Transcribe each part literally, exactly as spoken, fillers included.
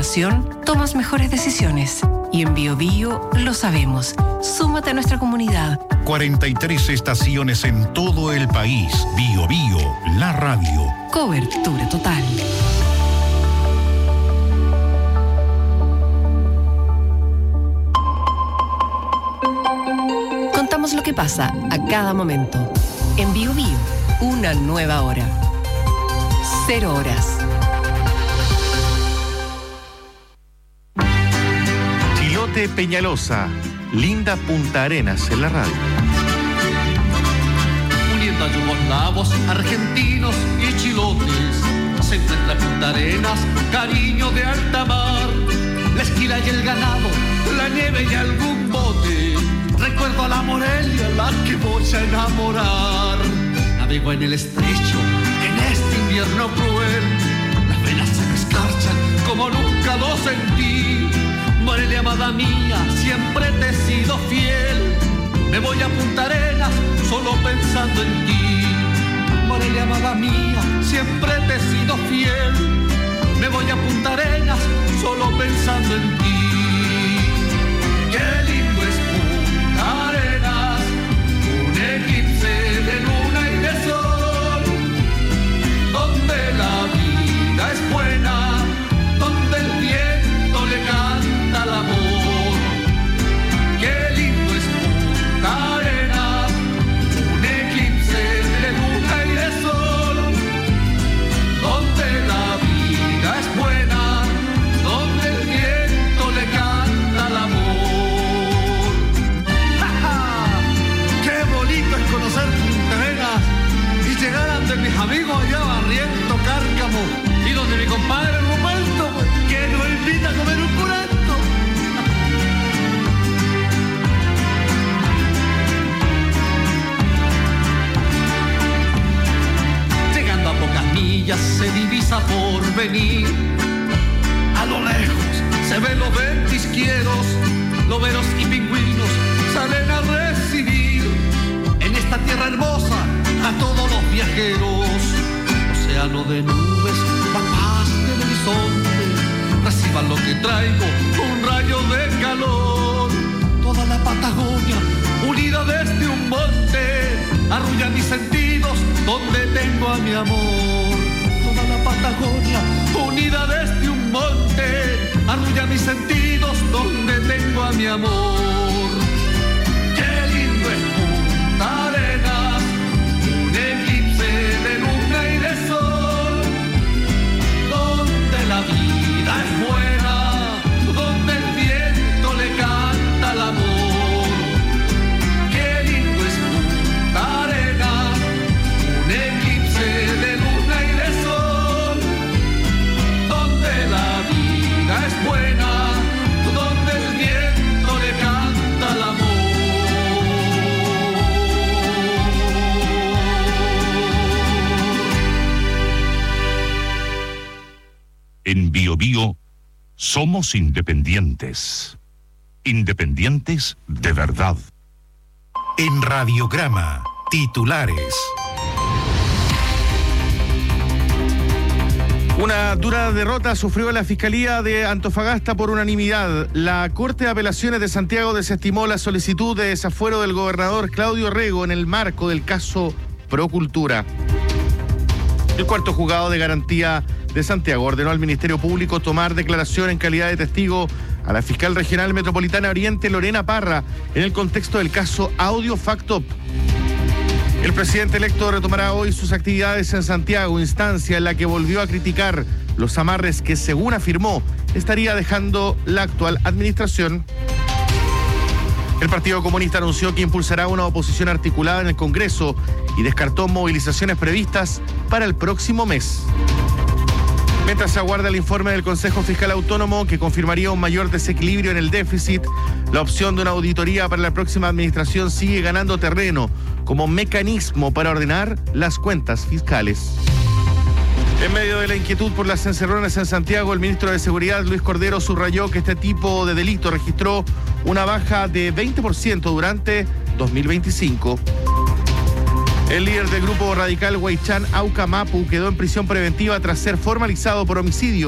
información, tomas mejores decisiones. Y en Bio Bio lo sabemos. Súmate a nuestra comunidad. cuarenta y tres estaciones en todo el país. Bio Bio, la radio. Cobertura total. Contamos lo que pasa a cada momento. En Bio Bio, una nueva hora. Cero horas. Chilote Peñalosa, linda Punta Arenas en la radio. Uniendo a yugoslavos, argentinos y chilotes, se encuentra Punta Arenas, cariño de alta mar. La esquila y el ganado, la nieve y algún bote. Recuerdo a la Morelia, la que voy a enamorar. Navego en el estrecho, en este invierno cruel. Las venas se me escarchan como nunca lo sentí. Morelia, amada mía, siempre te he sido fiel. Me voy a Punta Arenas solo pensando en ti. Morelia, amada mía, siempre te he sido fiel. Me voy a Punta Arenas solo pensando en ti. Qué lindo es Punta Arenas, un eclipse de luna y de sol, donde la vida es buena, donde el viento le canta al amor. Qué lindo es Punta Arenas, un eclipse de luna y de sol, donde la vida es buena, donde el viento le canta al amor. Qué bonito es conocer Punta Arenas y llegar ante mis amigos allá barriendo Cárcamo y donde mi compadre Ruperto, que nos invita a comer un purento. Llegando a pocas millas se divisa por venir. A lo lejos se ven los ventisqueros, loberos y pingüinos salen a recibir en esta tierra hermosa a todos los viajeros. Océano de nubes, la paz del horizonte, reciban lo que traigo, un rayo de calor. Toda la Patagonia unida desde un monte arrulla mis sentidos donde tengo a mi amor. Toda la Patagonia unida desde un monte arrulla mis sentidos donde tengo a mi amor. Qué lindo es Punta Arenas, un eclipse de luna y de sol, donde la vida es buena, donde el viento le canta al amor. Qué lindo es Punta Arenas, un eclipse de luna y de sol, donde la vida es buena, donde el viento le canta al amor. En Bio Bio somos independientes. Independientes de verdad. En Radiograma, titulares. Una dura derrota sufrió la Fiscalía de Antofagasta por unanimidad. La Corte de Apelaciones de Santiago desestimó la solicitud de desafuero del gobernador Claudio Rego en el marco del caso Procultura. El cuarto juzgado de garantía de Santiago ordenó al Ministerio Público tomar declaración en calidad de testigo a la fiscal regional metropolitana Oriente Lorena Parra en el contexto del caso Audio Factop. El presidente electo retomará hoy sus actividades en Santiago, instancia en la que volvió a criticar los amarres que, según afirmó, estaría dejando la actual administración. El Partido Comunista anunció que impulsará una oposición articulada en el Congreso y descartó movilizaciones previstas para el próximo mes. Mientras se aguarda el informe del Consejo Fiscal Autónomo que confirmaría un mayor desequilibrio en el déficit, la opción de una auditoría para la próxima administración sigue ganando terreno como mecanismo para ordenar las cuentas fiscales. En medio de la inquietud por las encerronas en Santiago, el ministro de Seguridad, Luis Cordero, subrayó que este tipo de delito registró una baja de veinte por ciento durante dos mil veinticinco. El líder del grupo radical Huaychán Auca Mapu quedó en prisión preventiva tras ser formalizado por homicidio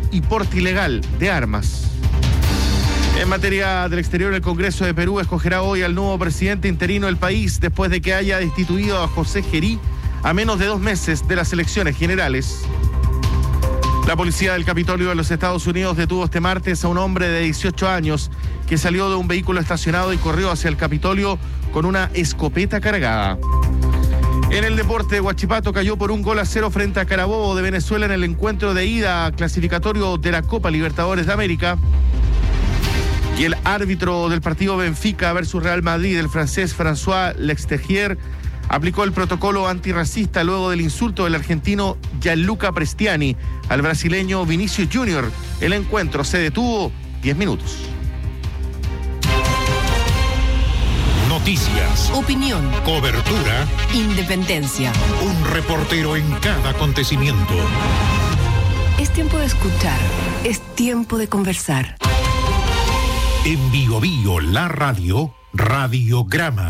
y porte ilegal de armas. En materia del exterior, el Congreso de Perú escogerá hoy al nuevo presidente interino del país después de que haya destituido a José Gerí a menos de dos meses de las elecciones generales. La policía del Capitolio de los Estados Unidos detuvo este martes a un hombre de dieciocho años que salió de un vehículo estacionado y corrió hacia el Capitolio con una escopeta cargada. En el deporte, Huachipato cayó por un gol a cero frente a Carabobo de Venezuela en el encuentro de ida clasificatorio de la Copa Libertadores de América. Y el árbitro del partido Benfica versus Real Madrid, el francés François Lextegier, aplicó el protocolo antirracista luego del insulto del argentino Gianluca Prestiani al brasileño Vinicius Junior. El encuentro se detuvo diez minutos. Noticias, Opinión, cobertura, independencia. un reportero en cada acontecimiento. Es tiempo de escuchar, es tiempo de conversar. En Bio Bio, la radio, Radiograma.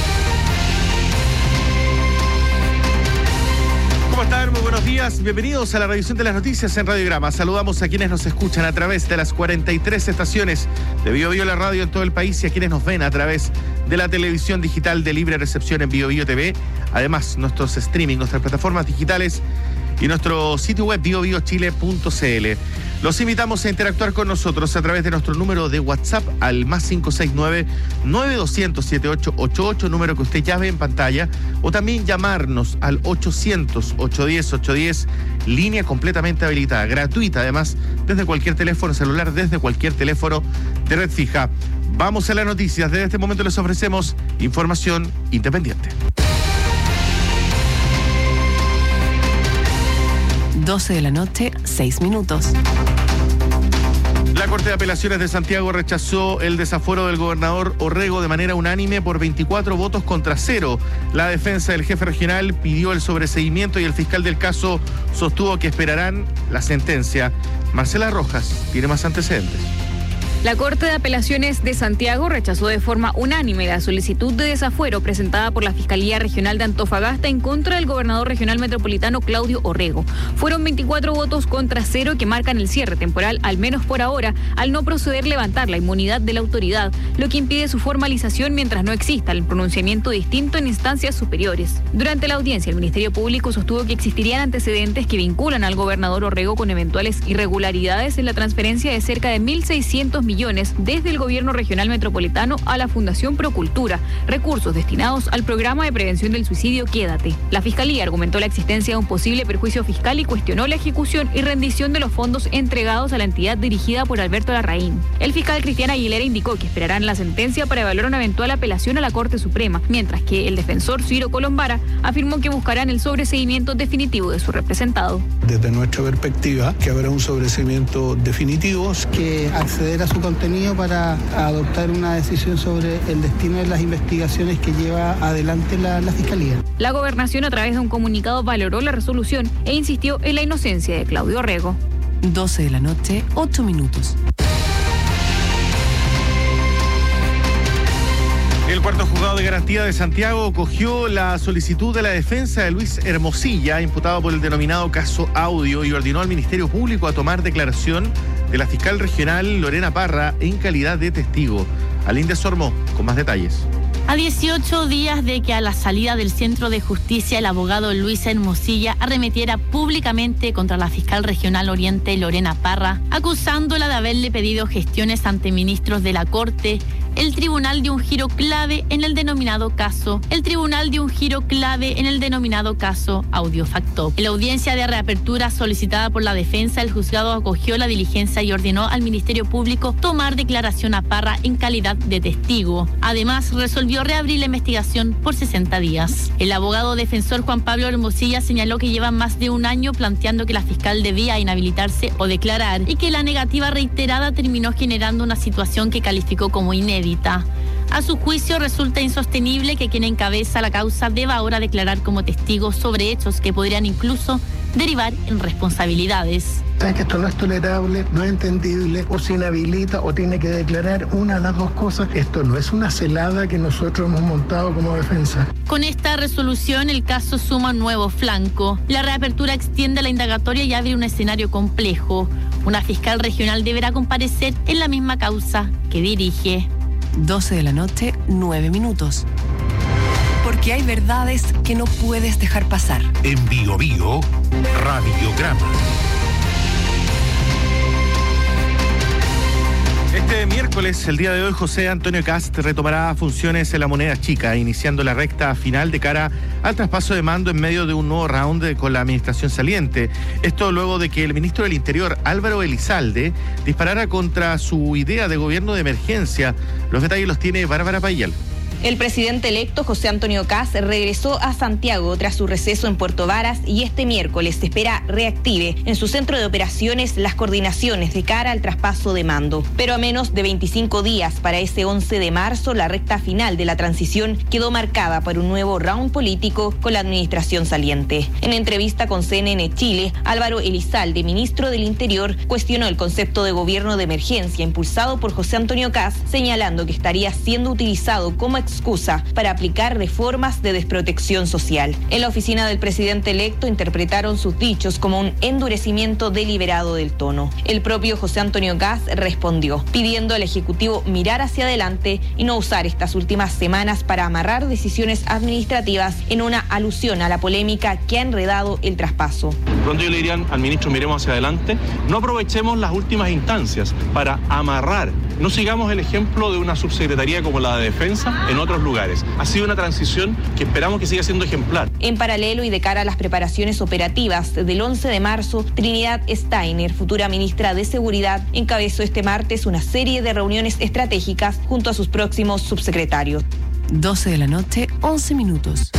¿Cómo están? Muy buenos días. Bienvenidos a la revisión de las noticias en Radiograma. Saludamos a quienes nos escuchan a través de las cuarenta y tres estaciones de Bio Bio, la radio en todo el país, y a quienes nos ven a través de la televisión digital de libre recepción en Bio Bio T V. Además, nuestros streaming, nuestras plataformas digitales y nuestro sitio web bio bio chile punto c l. Los invitamos a interactuar con nosotros a través de nuestro número de WhatsApp al más cinco seis nueve, nueve dos cero cero, siete ocho ocho ocho, número que usted ya ve en pantalla, o también llamarnos al ochocientos, ochocientos diez, ochocientos diez, línea completamente habilitada, gratuita además, desde cualquier teléfono celular, desde cualquier teléfono de red fija. Vamos a las noticias. Desde este momento les ofrecemos información independiente. doce de la noche, seis minutos. La Corte de Apelaciones de Santiago rechazó el desafuero del gobernador Orrego de manera unánime por veinticuatro votos contra cero. La defensa del jefe regional pidió el sobreseimiento y el fiscal del caso sostuvo que esperarán la sentencia. Marcela Rojas tiene más antecedentes. La Corte de Apelaciones de Santiago rechazó de forma unánime la solicitud de desafuero presentada por la Fiscalía Regional de Antofagasta en contra del gobernador regional metropolitano Claudio Orrego. Fueron veinticuatro votos contra cero que marcan el cierre temporal, al menos por ahora, al no proceder levantar la inmunidad de la autoridad, lo que impide su formalización mientras no exista el pronunciamiento distinto en instancias superiores. Durante la audiencia, el Ministerio Público sostuvo que existirían antecedentes que vinculan al gobernador Orrego con eventuales irregularidades en la transferencia de cerca de mil seiscientos millones desde el gobierno regional metropolitano a la Fundación Procultura, recursos destinados al programa de prevención del suicidio Quédate. La Fiscalía argumentó la existencia de un posible perjuicio fiscal y cuestionó la ejecución y rendición de los fondos entregados a la entidad dirigida por Alberto Larraín. El fiscal Cristian Aguilera indicó que esperarán la sentencia para evaluar una eventual apelación a la Corte Suprema, mientras que el defensor Ciro Colombara afirmó que buscarán el sobreseimiento definitivo de su representado. Desde nuestra perspectiva, que habrá un sobreseimiento definitivo, que acceder a su contenido para adoptar una decisión sobre el destino de las investigaciones que lleva adelante la, la Fiscalía. La Gobernación, a través de un comunicado, valoró la resolución e insistió en la inocencia de Claudio Orrego. doce de la noche, ocho minutos. El cuarto juzgado de garantía de Santiago acogió la solicitud de la defensa de Luis Hermosilla, imputado por el denominado caso Audio, y ordenó al Ministerio Público a tomar declaración de la fiscal regional Lorena Parra en calidad de testigo. Alinda Sormo, con más detalles. A dieciocho días de que a la salida del Centro de Justicia el abogado Luis Hermosilla arremetiera públicamente contra la fiscal regional Oriente Lorena Parra, acusándola de haberle pedido gestiones ante ministros de la Corte, el tribunal dio un giro clave en el denominado caso, el tribunal dio un giro clave en el denominado caso Audiofacto. En la audiencia de reapertura solicitada por la defensa, el juzgado acogió la diligencia y ordenó al Ministerio Público tomar declaración a Parra en calidad de testigo. Además, resolvió reabrir la investigación por sesenta días. El abogado defensor Juan Pablo Hermosilla señaló que lleva más de un año planteando que la fiscal debía inhabilitarse o declarar y que la negativa reiterada terminó generando una situación que calificó como inédita. A su juicio, resulta insostenible que quien encabeza la causa deba ahora declarar como testigo sobre hechos que podrían incluso derivar en responsabilidades. Saben que esto no es tolerable, no es entendible, o se inhabilita o tiene que declarar una de las dos cosas. Esto no es una celada que nosotros hemos montado como defensa. Con esta resolución, el caso suma un nuevo flanco. La reapertura extiende la indagatoria y abre un escenario complejo. Una fiscal regional deberá comparecer en la misma causa que dirige. doce de la noche, nueve minutos. Porque hay verdades que no puedes dejar pasar. En Bio Bio, Radiograma. Este miércoles, el día de hoy, José Antonio Kast retomará funciones en la Moneda Chica, iniciando la recta final de cara al traspaso de mando en medio de un nuevo round con la administración saliente. Esto luego de que el ministro del Interior, Álvaro Elizalde, disparara contra su idea de gobierno de emergencia. Los detalles los tiene Bárbara Payal. El presidente electo, José Antonio Kast, regresó a Santiago tras su receso en Puerto Varas y este miércoles se espera reactive en su centro de operaciones las coordinaciones de cara al traspaso de mando. Pero a menos de veinticinco días para ese once de marzo, la recta final de la transición quedó marcada por un nuevo round político con la administración saliente. En entrevista con C N N Chile, Álvaro Elizalde, ministro del Interior, cuestionó el concepto de gobierno de emergencia impulsado por José Antonio Kast, señalando que estaría siendo utilizado como excusa para aplicar reformas de desprotección social. En la oficina del presidente electo interpretaron sus dichos como un endurecimiento deliberado del tono. El propio José Antonio Kast respondió, pidiendo al Ejecutivo mirar hacia adelante y no usar estas últimas semanas para amarrar decisiones administrativas en una alusión a la polémica que ha enredado el traspaso. Pronto yo le dirían al ministro, miremos hacia adelante, no aprovechemos las últimas instancias para amarrar, no sigamos el ejemplo de una subsecretaría como la de Defensa en otros lugares. Ha sido una transición que esperamos que siga siendo ejemplar. En paralelo y de cara a las preparaciones operativas del once de marzo, Trinidad Steiner, futura ministra de Seguridad, encabezó este martes una serie de reuniones estratégicas junto a sus próximos subsecretarios. doce de la noche, once minutos.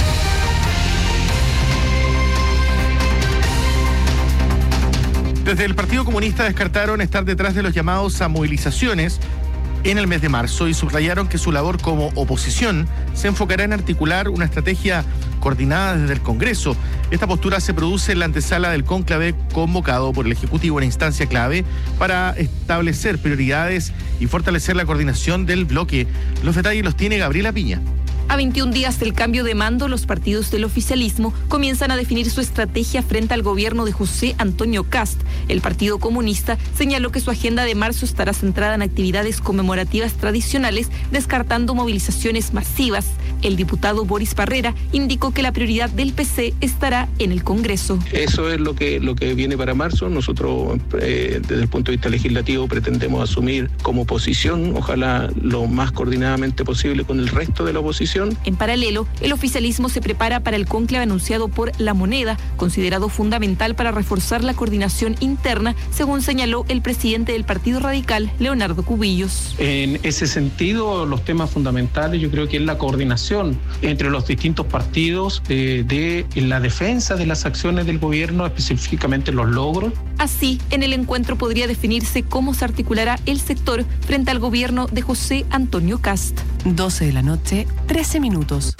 Desde el Partido Comunista descartaron estar detrás de los llamados a movilizaciones en el mes de marzo y subrayaron que su labor como oposición se enfocará en articular una estrategia coordinada desde el Congreso. Esta postura se produce en la antesala del cónclave convocado por el Ejecutivo en instancia clave para establecer prioridades y fortalecer la coordinación del bloque. Los detalles los tiene Gabriela Piña. A veintiún días del cambio de mando, los partidos del oficialismo comienzan a definir su estrategia frente al gobierno de José Antonio Kast. El Partido Comunista señaló que su agenda de marzo estará centrada en actividades conmemorativas tradicionales, descartando movilizaciones masivas. El diputado Boris Barrera indicó que la prioridad del P C estará en el Congreso. Eso es lo que, lo que viene para marzo. Nosotros, eh, desde el punto de vista legislativo, pretendemos asumir como posición, ojalá lo más coordinadamente posible con el resto de la oposición. En paralelo, el oficialismo se prepara para el cónclave anunciado por La Moneda, considerado fundamental para reforzar la coordinación interna, según señaló el presidente del Partido Radical, Leonardo Cubillos. En ese sentido, los temas fundamentales yo creo que es la coordinación entre los distintos partidos de, de la defensa de las acciones del gobierno, específicamente los logros. Así, en el encuentro podría definirse cómo se articulará el sector frente al gobierno de José Antonio Kast. doce de la noche, trece minutos.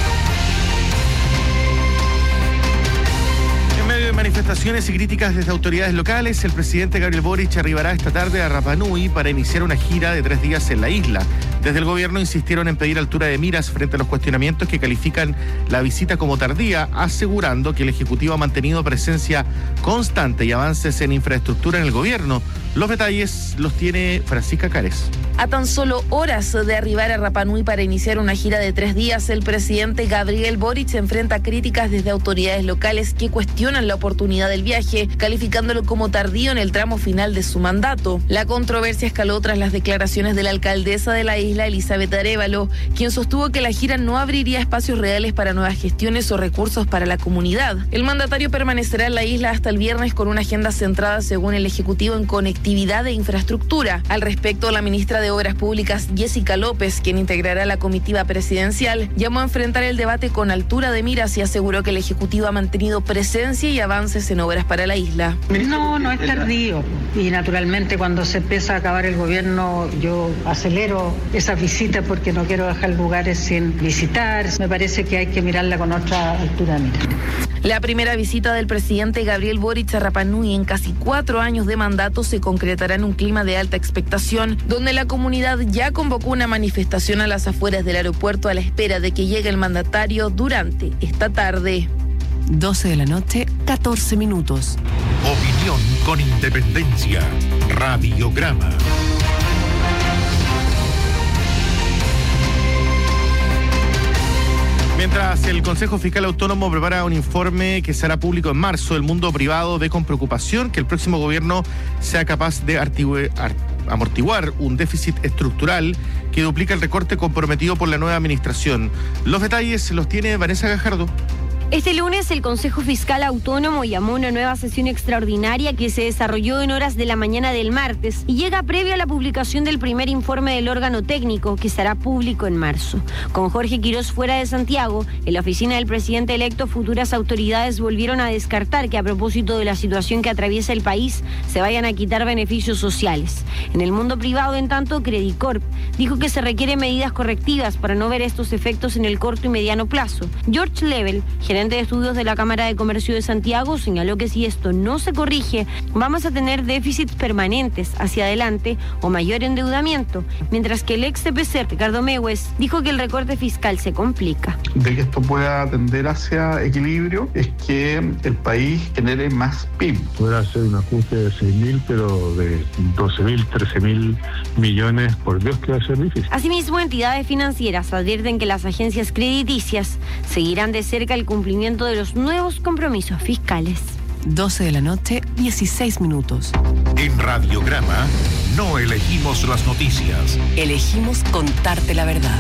En medio de manifestaciones y críticas desde autoridades locales, el presidente Gabriel Boric arribará esta tarde a Rapa Nui para iniciar una gira de tres días en la isla. Desde el gobierno insistieron en pedir altura de miras frente a los cuestionamientos que califican la visita como tardía, asegurando que el Ejecutivo ha mantenido presencia constante y avances en infraestructura en el gobierno. Los detalles los tiene Francisca Cárez. A tan solo horas de arribar a Rapa Nui para iniciar una gira de tres días, el presidente Gabriel Boric se enfrenta a críticas desde autoridades locales que cuestionan la oportunidad del viaje, calificándolo como tardío en el tramo final de su mandato. La controversia escaló tras las declaraciones de la alcaldesa de la isla, Elizabeth Arévalo, quien sostuvo que la gira no abriría espacios reales para nuevas gestiones o recursos para la comunidad. El mandatario permanecerá en la isla hasta el viernes con una agenda centrada, según el Ejecutivo, en conectividad e infraestructura. Al respecto, la ministra de Obras Públicas, Jessica López, quien integrará la comitiva presidencial, llamó a enfrentar el debate con altura de miras y aseguró que el Ejecutivo ha mantenido presencia y avances en obras para la isla. No, no es tardío. Y naturalmente cuando se empieza a acabar el gobierno, yo acelero esas visitas porque no quiero dejar lugares sin visitar. Me parece que hay que mirarla con otra altura de miras. La primera visita del presidente Gabriel Boric a Rapa Nui en casi cuatro años de mandato se concretará en un clima de alta expectación, donde la comunidad ya convocó una manifestación a las afueras del aeropuerto a la espera de que llegue el mandatario durante esta tarde. doce de la noche, catorce minutos. Opinión con independencia. Radiograma. Mientras el Consejo Fiscal Autónomo prepara un informe que será público en marzo, el mundo privado ve con preocupación que el próximo gobierno sea capaz de artigüe, art, amortiguar un déficit estructural que duplica el recorte comprometido por la nueva administración. Los detalles los tiene Vanessa Gajardo. Este lunes el Consejo Fiscal Autónomo llamó a una nueva sesión extraordinaria que se desarrolló en horas de la mañana del martes y llega previo a la publicación del primer informe del órgano técnico que será público en marzo. Con Jorge Quirós fuera de Santiago, en la oficina del presidente electo, futuras autoridades volvieron a descartar que a propósito de la situación que atraviesa el país se vayan a quitar beneficios sociales. En el mundo privado, en tanto, Credicorp dijo que se requieren medidas correctivas para no ver estos efectos en el corto y mediano plazo. George Level, gerente de estudios de la Cámara de Comercio de Santiago, señaló que si esto no se corrige, vamos a tener déficits permanentes hacia adelante o mayor endeudamiento, mientras que el ex C P C, Ricardo Mewes, dijo que el recorte fiscal se complica. De que esto pueda tender hacia equilibrio es que el país genere más P I B. Podrá ser un ajuste de seis mil, pero de doce mil, trece mil millones, por Dios que va a ser difícil. Asimismo, entidades financieras advierten que las agencias crediticias seguirán de cerca el cumplimiento de los nuevos compromisos fiscales. doce de la noche, dieciséis minutos. En Radiograma no elegimos las noticias. Elegimos contarte la verdad.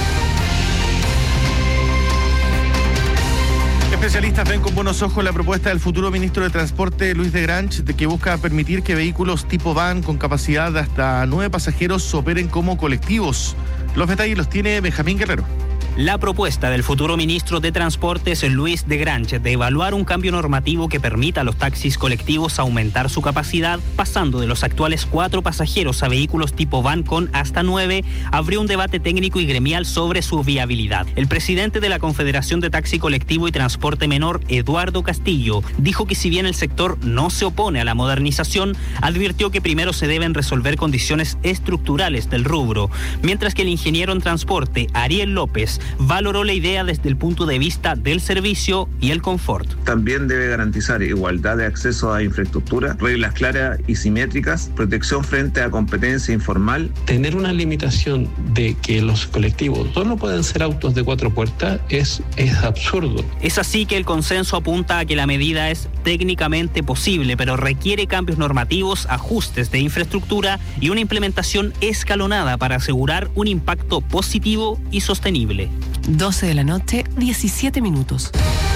Especialistas ven con buenos ojos la propuesta del futuro ministro de Transporte, Luis de Grange, de que busca permitir que vehículos tipo van con capacidad de hasta nueve pasajeros operen como colectivos. Los detalles los tiene Benjamín Guerrero. La propuesta del futuro ministro de Transportes, Luis de Grange, de evaluar un cambio normativo que permita a los taxis colectivos aumentar su capacidad, pasando de los actuales cuatro pasajeros a vehículos tipo van con hasta nueve, abrió un debate técnico y gremial sobre su viabilidad. El presidente de la Confederación de Taxi Colectivo y Transporte Menor, Eduardo Castillo, dijo que si bien el sector no se opone a la modernización, advirtió que primero se deben resolver condiciones estructurales del rubro, mientras que el ingeniero en transporte, Ariel López, valoró la idea desde el punto de vista del servicio y el confort. También debe garantizar igualdad de acceso a infraestructura, reglas claras y simétricas, protección frente a competencia informal. Tener una limitación de que los colectivos solo pueden ser autos de cuatro puertas es, es absurdo. Es así que el consenso apunta a que la medida es técnicamente posible, pero requiere cambios normativos, ajustes de infraestructura y una implementación escalonada para asegurar un impacto positivo y sostenible. doce de la noche, diecisiete minutos.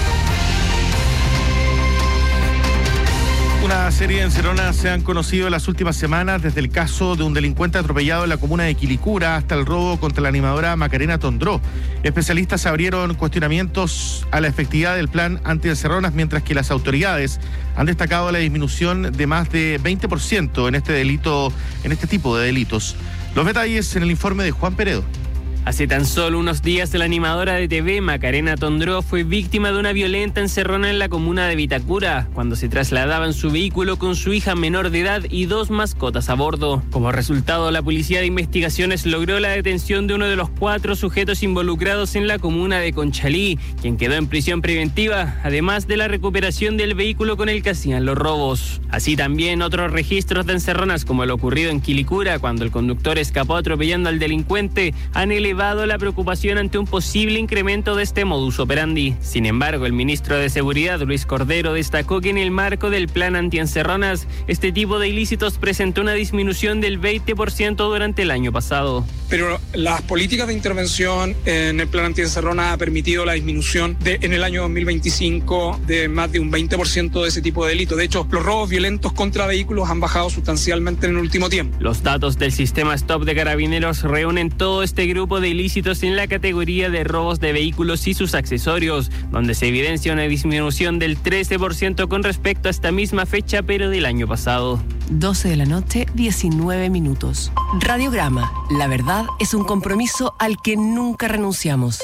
Una serie de encerronas se han conocido en las últimas semanas, desde el caso de un delincuente atropellado en la comuna de Quilicura hasta el robo contra la animadora Macarena Tondró. Especialistas abrieron cuestionamientos a la efectividad del plan anti-encerronas, mientras que las autoridades han destacado la disminución de más de veinte por ciento en este delito, en este tipo de delitos. Los detalles en el informe de Juan Peredo. Hace tan solo unos días, la animadora de T V, Macarena Tondró, fue víctima de una violenta encerrona en la comuna de Vitacura, cuando se trasladaba en su vehículo con su hija menor de edad y dos mascotas a bordo. Como resultado, la Policía de Investigaciones logró la detención de uno de los cuatro sujetos involucrados en la comuna de Conchalí, quien quedó en prisión preventiva, además de la recuperación del vehículo con el que hacían los robos. Así también otros registros de encerronas, como el ocurrido en Quilicura, cuando el conductor escapó atropellando al delincuente, han elevado la preocupación ante un posible incremento de este modus operandi. Sin embargo, el ministro de Seguridad, Luis Cordero, destacó que en el marco del plan antiencerronas, este tipo de ilícitos presentó una disminución del veinte por ciento durante el año pasado. Pero las políticas de intervención en el plan antiencerronas ha permitido la disminución de, en el año dos mil veinticinco de más de un veinte por ciento de ese tipo de delitos. De hecho, los robos violentos contra vehículos han bajado sustancialmente en el último tiempo. Los datos del sistema Stop de Carabineros reúnen todo este grupo de ilícitos en la categoría de robos de vehículos y sus accesorios, donde se evidencia una disminución del trece por ciento con respecto a esta misma fecha, pero del año pasado. doce de la noche, diecinueve minutos. Radiograma. La verdad es un compromiso al que nunca renunciamos.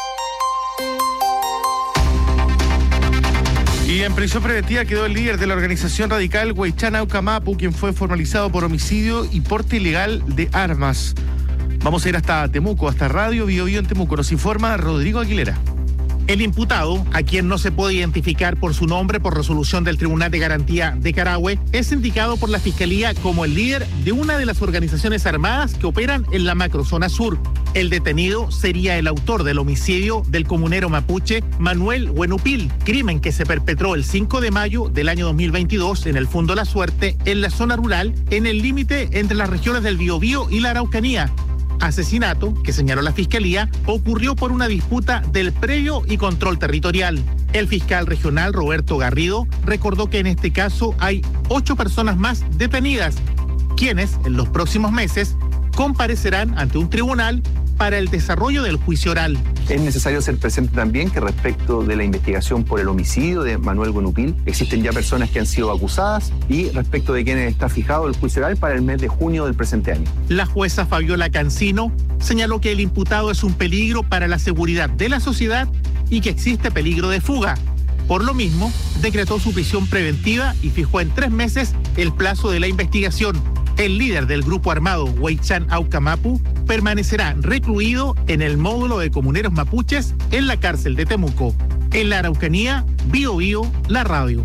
Y en prisión preventiva quedó el líder de la organización radical Huaychán Aucamapu, quien fue formalizado por homicidio y porte ilegal de armas. Vamos a ir hasta Temuco, hasta Radio Bio Bio en Temuco. Nos informa Rodrigo Aguilera. El imputado, a quien no se puede identificar por su nombre por resolución del Tribunal de Garantía de Carahue, es indicado por la Fiscalía como el líder de una de las organizaciones armadas que operan en la macrozona sur. El detenido sería el autor del homicidio del comunero mapuche Manuel Huenupil, crimen que se perpetró el cinco de mayo del año dos mil veintidós en el Fundo La Suerte, en la zona rural, en el límite entre las regiones del Biobío y la Araucanía. Asesinato, que señaló la Fiscalía, ocurrió por una disputa del predio y control territorial. El fiscal regional Roberto Garrido recordó que en este caso hay ocho personas más detenidas, quienes en los próximos meses comparecerán ante un tribunal para el desarrollo del juicio oral. Es necesario ser presente también que respecto de la investigación por el homicidio de Manuel Huenupil, existen ya personas que han sido acusadas y respecto de quienes está fijado el juicio oral para el mes de junio del presente año. La jueza Fabiola Cancino señaló que el imputado es un peligro para la seguridad de la sociedad y que existe peligro de fuga. Por lo mismo, decretó su prisión preventiva y fijó en tres meses el plazo de la investigación. El líder del grupo armado Huaychan Aucamapu permanecerá recluido en el módulo de comuneros mapuches en la cárcel de Temuco. En la Araucanía, Bio Bio, la radio.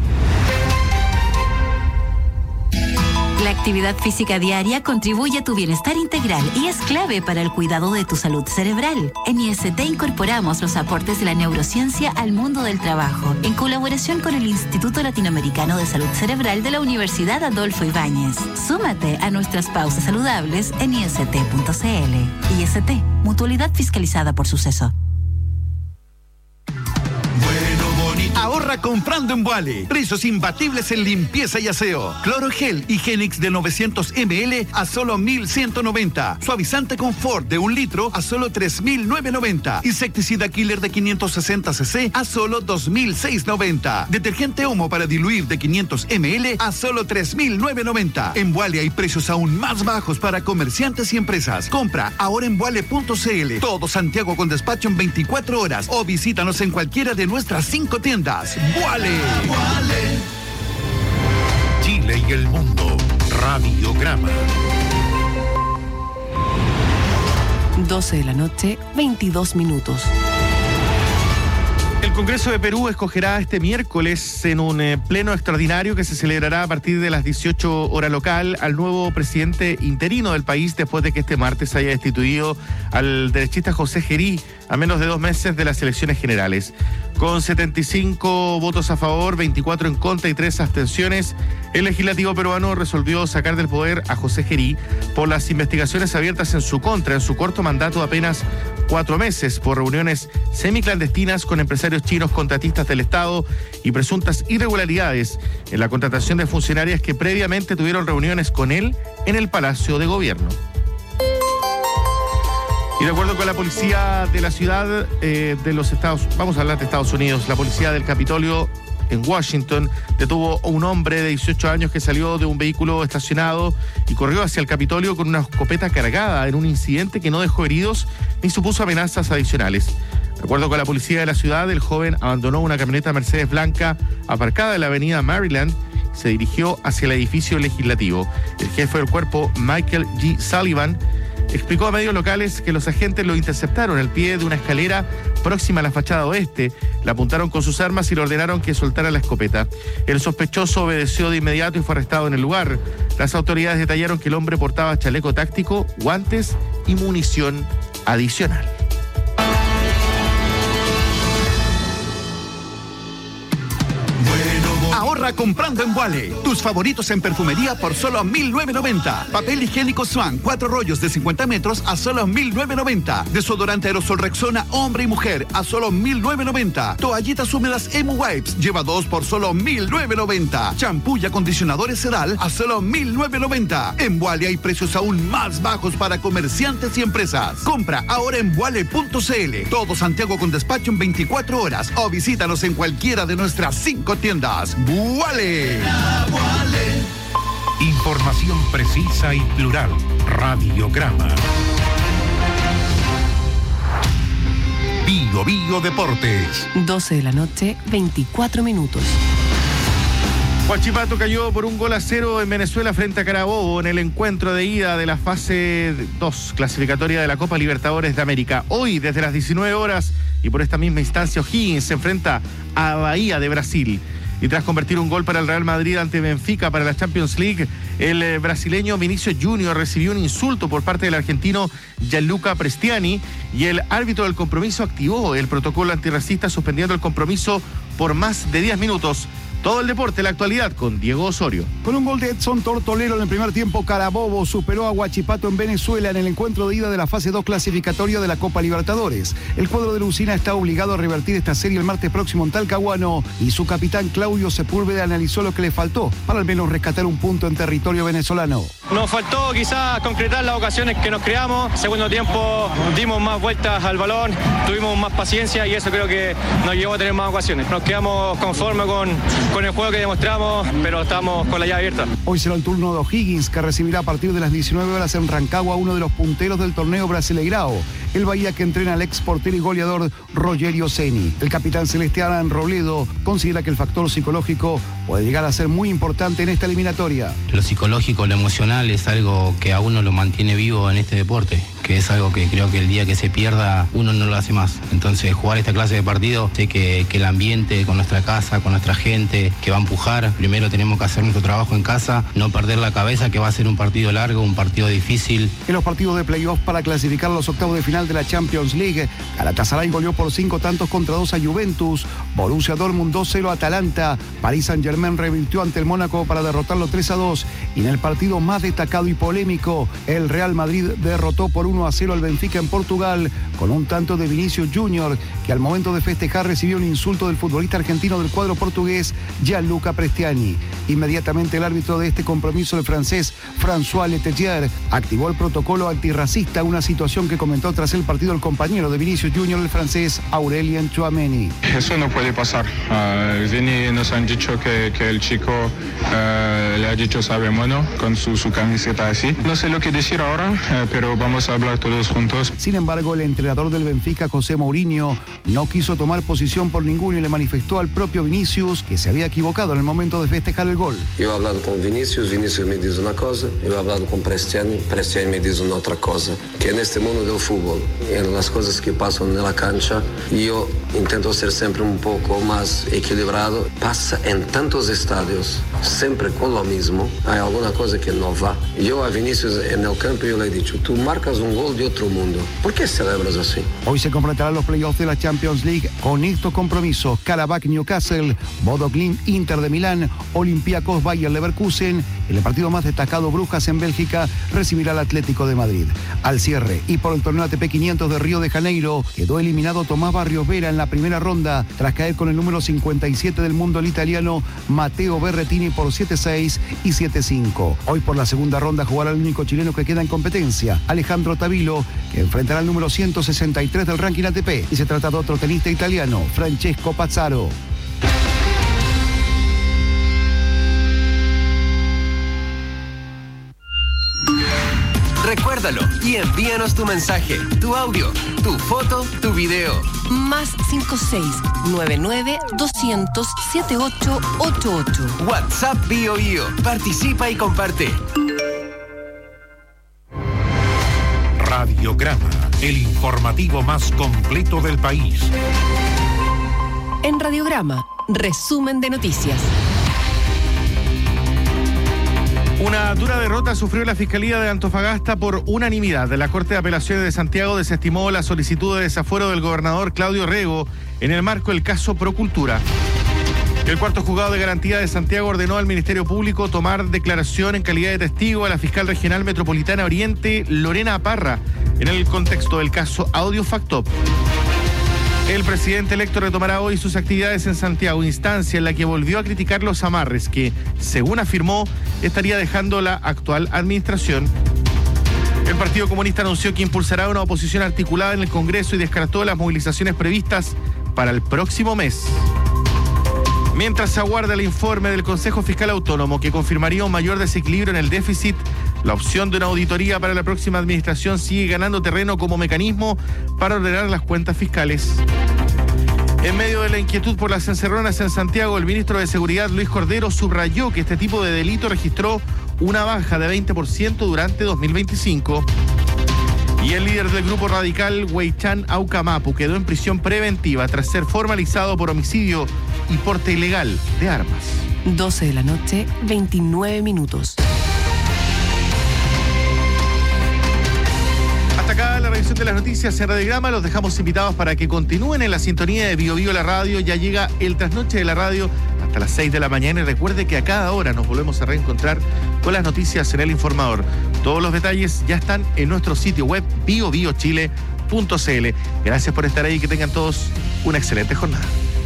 La actividad física diaria contribuye a tu bienestar integral y es clave para el cuidado de tu salud cerebral. En I S T incorporamos los aportes de la neurociencia al mundo del trabajo, en colaboración con el Instituto Latinoamericano de Salud Cerebral de la Universidad Adolfo Ibáñez. Súmate a nuestras pausas saludables en I S T punto C L. I S T, mutualidad fiscalizada por Suceso. Ahorra comprando en Vuale. Precios imbatibles en limpieza y aseo. Clorogel Higienix de novecientos mililitros a solo mil ciento noventa. Suavizante Confort de un litro a solo tres mil novecientos noventa. Insecticida Killer de quinientos sesenta centilitros a solo dos mil seiscientos noventa. Detergente Omo para diluir de quinientos mililitros a solo tres mil novecientos noventa. En Vuale hay precios aún más bajos para comerciantes y empresas. Compra ahora en vuale punto c l. Todo Santiago con despacho en veinticuatro horas o visítanos en cualquiera de nuestras cinco tiendas. ¡Vuale! Chile y el mundo. Radiograma. doce de la noche, veintidós minutos. El Congreso de Perú escogerá este miércoles en un eh, pleno extraordinario que se celebrará a partir de las dieciocho horas local al nuevo presidente interino del país después de que este martes haya destituido al derechista José Gerí a menos de dos meses de las elecciones generales. Con setenta y cinco votos a favor, veinticuatro en contra y tres abstenciones, el legislativo peruano resolvió sacar del poder a José Gerí por las investigaciones abiertas en su contra en su corto mandato de apenas cuatro meses por reuniones semiclandestinas con empresarios chinos contratistas del Estado y presuntas irregularidades en la contratación de funcionarias que previamente tuvieron reuniones con él en el Palacio de Gobierno. Y de acuerdo con la policía de la ciudad eh, de los Estados, vamos a hablar de Estados Unidos, la policía del Capitolio en Washington detuvo a un hombre de dieciocho años que salió de un vehículo estacionado y corrió hacia el Capitolio con una escopeta cargada en un incidente que no dejó heridos ni supuso amenazas adicionales. De acuerdo con la policía de la ciudad, el joven abandonó una camioneta Mercedes blanca aparcada en la avenida Maryland y se dirigió hacia el edificio legislativo. El jefe del cuerpo, Michael G. Sullivan, explicó a medios locales que los agentes lo interceptaron al pie de una escalera próxima a la fachada oeste, le apuntaron con sus armas y le ordenaron que soltara la escopeta. El sospechoso obedeció de inmediato y fue arrestado en el lugar. Las autoridades detallaron que el hombre portaba chaleco táctico, guantes y munición adicional. Ahorra comprando en Vuale. Tus favoritos en perfumería por solo mil novecientos noventa. Papel higiénico Swan, cuatro rollos de cincuenta metros a solo mil novecientos noventa. Desodorante aerosol Rexona, hombre y mujer a solo mil novecientos noventa. Toallitas húmedas Emu Wipes, lleva dos por solo mil novecientos noventa. Champú y acondicionadores Sedal a solo mil novecientos noventa. En Vuale hay precios aún más bajos para comerciantes y empresas. Compra ahora en vuale punto c l. Todo Santiago con despacho en veinticuatro horas o visítanos en cualquiera de nuestras cinco tiendas. ¡Vuale! Información precisa y plural. Radiograma. Bio Bio Deportes. doce de la noche, veinticuatro minutos. Huachipato cayó por un gol a cero en Venezuela frente a Carabobo en el encuentro de ida de la fase dos clasificatoria de la Copa Libertadores de América. Hoy, desde las diecinueve horas, y por esta misma instancia O'Higgins se enfrenta a Bahía de Brasil. Y tras convertir un gol para el Real Madrid ante Benfica para la Champions League, el eh, brasileño Vinicius Junior recibió un insulto por parte del argentino Gianluca Prestiani y el árbitro del compromiso activó el protocolo antirracista suspendiendo el compromiso por más de diez minutos. Todo el deporte, la actualidad con Diego Osorio. Con un gol de Edson Tortolero en el primer tiempo, Carabobo superó a Huachipato en Venezuela en el encuentro de ida de la fase dos clasificatoria de la Copa Libertadores. El cuadro de Lucina está obligado a revertir esta serie el martes próximo en Talcahuano y su capitán Claudio Sepúlveda analizó lo que le faltó para al menos rescatar un punto en territorio venezolano. Nos faltó quizás concretar las ocasiones que nos creamos. Segundo tiempo dimos más vueltas al balón, tuvimos más paciencia y eso creo que nos llevó a tener más ocasiones. Nos quedamos conformes con, con el juego que demostramos, pero estamos con la llave abierta. Hoy será el turno de O'Higgins, que recibirá a partir de las diecinueve horas en Rancagua a uno de los punteros del torneo Brasileirao, el Bahía que entrena al ex portero y goleador Rogerio Ceni. El capitán celeste Alan Robledo considera que el factor psicológico puede llegar a ser muy importante en esta eliminatoria. Lo psicológico, lo emocional es algo que a uno lo mantiene vivo en este deporte, que es algo que creo que el día que se pierda uno no lo hace más. Entonces jugar esta clase de partido, sé que, que el ambiente con nuestra casa, con nuestra gente, que va a empujar. Primero tenemos que hacer nuestro trabajo en casa, no perder la cabeza, que va a ser un partido largo, un partido difícil. En los partidos de playoff para clasificar a los octavos de final de la Champions League, Galatasaray goleó por cinco tantos contra dos a Juventus, Borussia Dortmund dos cero a Atalanta, Paris Saint-Germain revirtió ante el Mónaco para derrotarlo tres a dos, y en el partido más destacado y polémico, el Real Madrid derrotó por uno a cero al Benfica en Portugal, con un tanto de Vinicius Junior, que al momento de festejar recibió un insulto del futbolista argentino del cuadro portugués, Gianluca Prestiani. Inmediatamente el árbitro de este compromiso, el francés François Letelier, activó el protocolo antirracista, una situación que comentó tras el partido el compañero de Vinicius Junior, el francés Aurelien Tchouameni. Eso no puede pasar. Uh, Vini nos han dicho que, que el chico uh, le ha dicho sabe mono con su, su camiseta así. No sé lo que decir ahora, uh, pero vamos a hablar todos juntos. Sin embargo, el entrenador del Benfica, José Mourinho, no quiso tomar posición por ninguno y le manifestó al propio Vinicius que se había equivocado en el momento de festejar el gol. Yo he hablado con Vinicius, Vinicius me dice una cosa, yo he hablado con Prestiani, Prestiani me dice una otra cosa, que en este mundo del fútbol, en las cosas que pasan en la cancha, yo intento ser siempre un poco más equilibrado. Pasa en tantos estadios, siempre con lo mismo, hay alguna cosa que no va. Yo a Vinicius en el campo yo le he dicho, tú marcas un gol de otro mundo, ¿por qué celebras así? Hoy se completarán los playoffs de la Champions League con estos compromisos: Karabakh Newcastle, Bodo Glimt Inter de Milán, Olympiacos Bayer Leverkusen. En el partido más destacado, Brujas en Bélgica recibirá al Atlético de Madrid. Al cierre y por el torneo A T P quinientos de Río de Janeiro, quedó eliminado Tomás Barrios Vera en la primera ronda tras caer con el número cincuenta y siete del mundo, el italiano Matteo Berrettini, por siete seis y siete cinco. Hoy por la segunda ronda jugará el único chileno que queda en competencia, Alejandro Tavilo, que enfrentará al número ciento sesenta y tres del ranking A T P, y se trata de otro tenista italiano, Francesco Pazzaro. Recuérdalo y envíanos tu mensaje, tu audio, tu foto, tu video. Más cinco seis nueve nueve dos cero cero siete ocho ocho ocho. WhatsApp Bio Bio. Participa y comparte. Radiograma, el informativo más completo del país. En Radiograma, resumen de noticias. Una dura derrota sufrió la Fiscalía de Antofagasta por unanimidad. La Corte de Apelaciones de Santiago desestimó la solicitud de desafuero del gobernador Claudio Rego en el marco del caso Procultura. El cuarto juzgado de garantía de Santiago ordenó al Ministerio Público tomar declaración en calidad de testigo a la fiscal regional metropolitana Oriente, Lorena Aparra, en el contexto del caso Audio Factop. El presidente electo retomará hoy sus actividades en Santiago, instancia en la que volvió a criticar los amarres que, según afirmó, estaría dejando la actual administración. El Partido Comunista anunció que impulsará una oposición articulada en el Congreso y descartó las movilizaciones previstas para el próximo mes. Mientras se aguarda el informe del Consejo Fiscal Autónomo que confirmaría un mayor desequilibrio en el déficit, la opción de una auditoría para la próxima administración sigue ganando terreno como mecanismo para ordenar las cuentas fiscales. En medio de la inquietud por las encerronas en Santiago, el ministro de Seguridad, Luis Cordero, subrayó que este tipo de delito registró una baja de veinte por ciento durante dos mil veinticinco. Y el líder del grupo radical, Weichan Aucamapu, quedó en prisión preventiva tras ser formalizado por homicidio y porte ilegal de armas. doce de la noche, veintinueve minutos. Hasta acá la revisión de las noticias en Radiograma. Los dejamos invitados para que continúen en la sintonía de Bio Bio la radio. Ya llega el trasnoche de la radio hasta las seis de la mañana. Y recuerde que a cada hora nos volvemos a reencontrar con las noticias en El Informador. Todos los detalles ya están en nuestro sitio web bio bio chile punto c l. Gracias por estar ahí y que tengan todos una excelente jornada.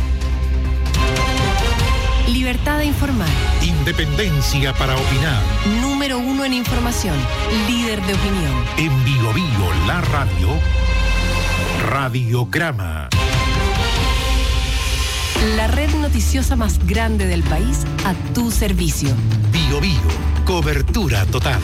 Libertad de informar. Independencia para opinar. Número uno en información. Líder de opinión. En Bio Bio la radio. Radiograma. La red noticiosa más grande del país a tu servicio. Bio Bio. Cobertura total.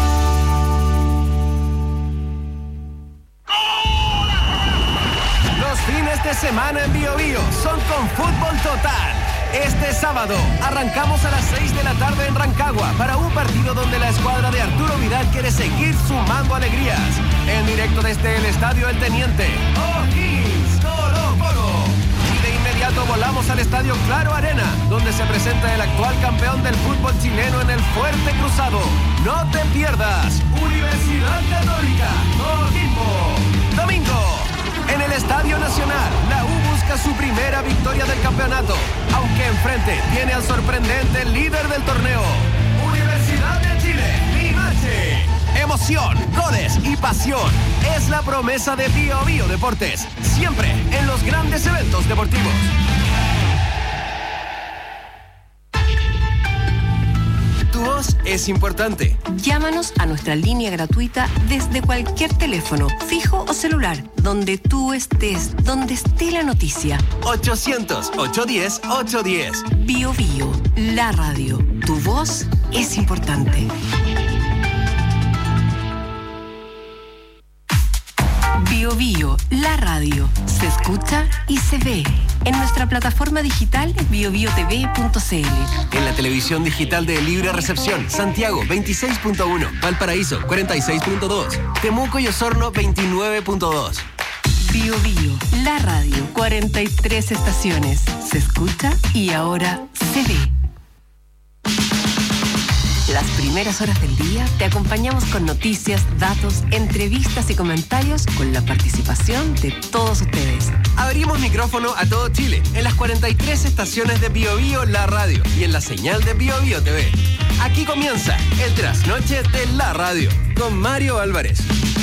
Los fines de semana en Bio Bio son con Fútbol Total. Este sábado arrancamos a las seis de la tarde en Rancagua para un partido donde la escuadra de Arturo Vidal quiere seguir sumando alegrías. En directo desde el Estadio El Teniente. O'Higgins, Colo Colo. Y de inmediato volamos al Estadio Claro Arena, donde se presenta el actual campeón del fútbol chileno en el Fuerte Cruzado. No te pierdas. Universidad Católica, Coquimbo. Domingo. En el Estadio Nacional, la U busca su primera victoria del campeonato, aunque enfrente tiene al sorprendente líder del torneo, Universidad de Chile, Limache. Emoción, goles y pasión es la promesa de Bio Bio Deportes, siempre en los grandes eventos deportivos. Tu voz es importante. Llámanos a nuestra línea gratuita desde cualquier teléfono, fijo o celular, donde tú estés, donde esté la noticia. ochocientos, ochocientos diez, ochocientos diez. Bio Bio, la radio. Tu voz es importante. Bio Bio, la radio. Se escucha y se ve. En nuestra plataforma digital bio bio t v punto c l. En la televisión digital de Libre Recepción, Santiago veintiséis punto uno, Valparaíso cuarenta y seis punto dos, Temuco y Osorno veintinueve punto dos. Bio Bio, la radio. cuarenta y tres estaciones. Se escucha y ahora se ve. Las primeras horas del día te acompañamos con noticias, datos, entrevistas y comentarios con la participación de todos ustedes. Abrimos micrófono a todo Chile en las cuarenta y tres estaciones de Bio Bio la radio y en la señal de Bio Bio T V. Aquí comienza el trasnoche de la radio con Mario Álvarez.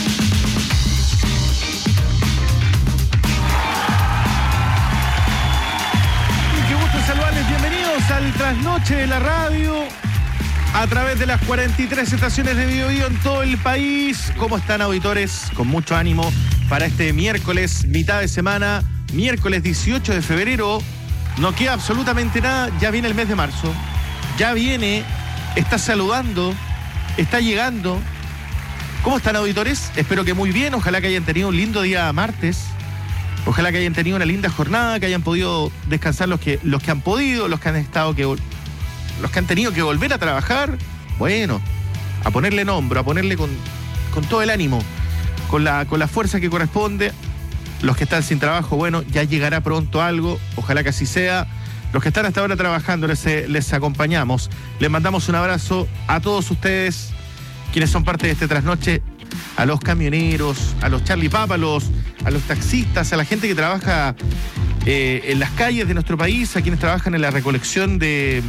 Qué gusto saludarles, bienvenidos al trasnoche de la radio. A través de las cuarenta y tres estaciones de Bio Bio en todo el país. ¿Cómo están, auditores? Con mucho ánimo para este miércoles, mitad de semana, miércoles dieciocho de febrero. No queda absolutamente nada, ya viene el mes de marzo. Ya viene, está saludando, está llegando. ¿Cómo están, auditores? Espero que muy bien, ojalá que hayan tenido un lindo día martes. Ojalá que hayan tenido una linda jornada, que hayan podido descansar los que, los que han podido, los que han estado que... los que han tenido que volver a trabajar, bueno, a ponerle nombre, a ponerle con, con todo el ánimo, con la, con la fuerza que corresponde. Los que están sin trabajo, bueno, ya llegará pronto algo, ojalá que así sea. Los que están hasta ahora trabajando, les, les acompañamos. Les mandamos un abrazo a todos ustedes, quienes son parte de este trasnoche, a los camioneros, a los Charlie Papa, a los, a los taxistas, a la gente que trabaja eh, en las calles de nuestro país, a quienes trabajan en la recolección de...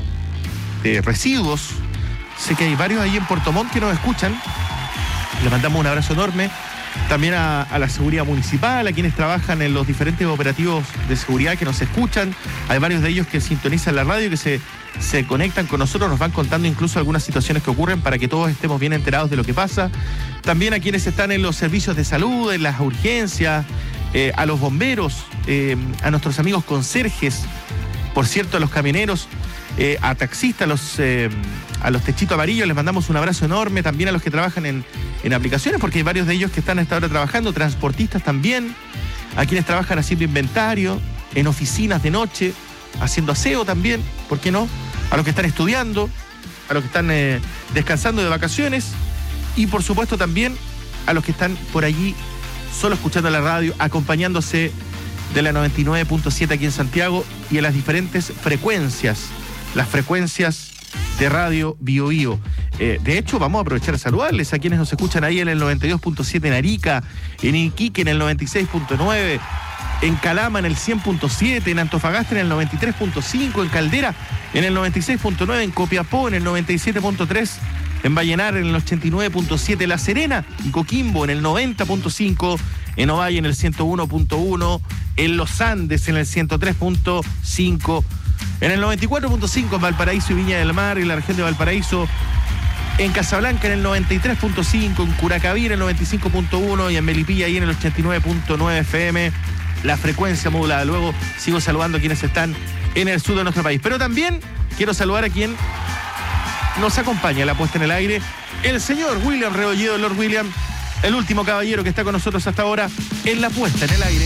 de residuos. Sé que hay varios ahí en Puerto Montt que nos escuchan. Les mandamos un abrazo enorme. También a, a la seguridad municipal, a quienes trabajan en los diferentes operativos de seguridad que nos escuchan. Hay varios de ellos que sintonizan la radio, que se, se conectan con nosotros, nos van contando incluso algunas situaciones que ocurren para que todos estemos bien enterados de lo que pasa. También a quienes están en los servicios de salud, en las urgencias, eh, a los bomberos, eh, a nuestros amigos conserjes, por cierto, a los camioneros, Eh, a taxistas, a los, eh, a los techitos amarillos, les mandamos un abrazo enorme. También a los que trabajan en, en aplicaciones, porque hay varios de ellos que están hasta ahora trabajando, transportistas también, a quienes trabajan haciendo inventario, en oficinas de noche, haciendo aseo también, ¿por qué no? A los que están estudiando, a los que están eh, descansando de vacaciones, y por supuesto también a los que están por allí solo escuchando la radio, acompañándose de la noventa y nueve punto siete aquí en Santiago y en las diferentes frecuencias, las frecuencias de Radio Bio Bio. Eh, de hecho, vamos a aprovechar a saludarles a quienes nos escuchan ahí en el noventa y dos punto siete en Arica, en Iquique en el noventa y seis punto nueve, en Calama en el cien punto siete, en Antofagasta en el noventa y tres punto cinco, en Caldera en el noventa y seis punto nueve, en Copiapó en el noventa y siete punto tres, en Vallenar en el ochenta y nueve punto siete, La Serena y Coquimbo en el noventa punto cinco, en Ovalle en el ciento uno punto uno, en Los Andes en el ciento tres punto cinco, en el noventa y cuatro punto cinco en Valparaíso y Viña del Mar y la región de Valparaíso, en Casablanca en el noventa y tres punto cinco, en Curacaví en el noventa y cinco punto uno y en Melipilla ahí en el ochenta y nueve punto nueve F M, la frecuencia modulada. Luego sigo saludando a quienes están en el sur de nuestro país, pero también quiero saludar a quien nos acompaña en la puesta en el aire, el señor William Rebolledo, Lord William, el último caballero que está con nosotros hasta ahora en la puesta en el aire.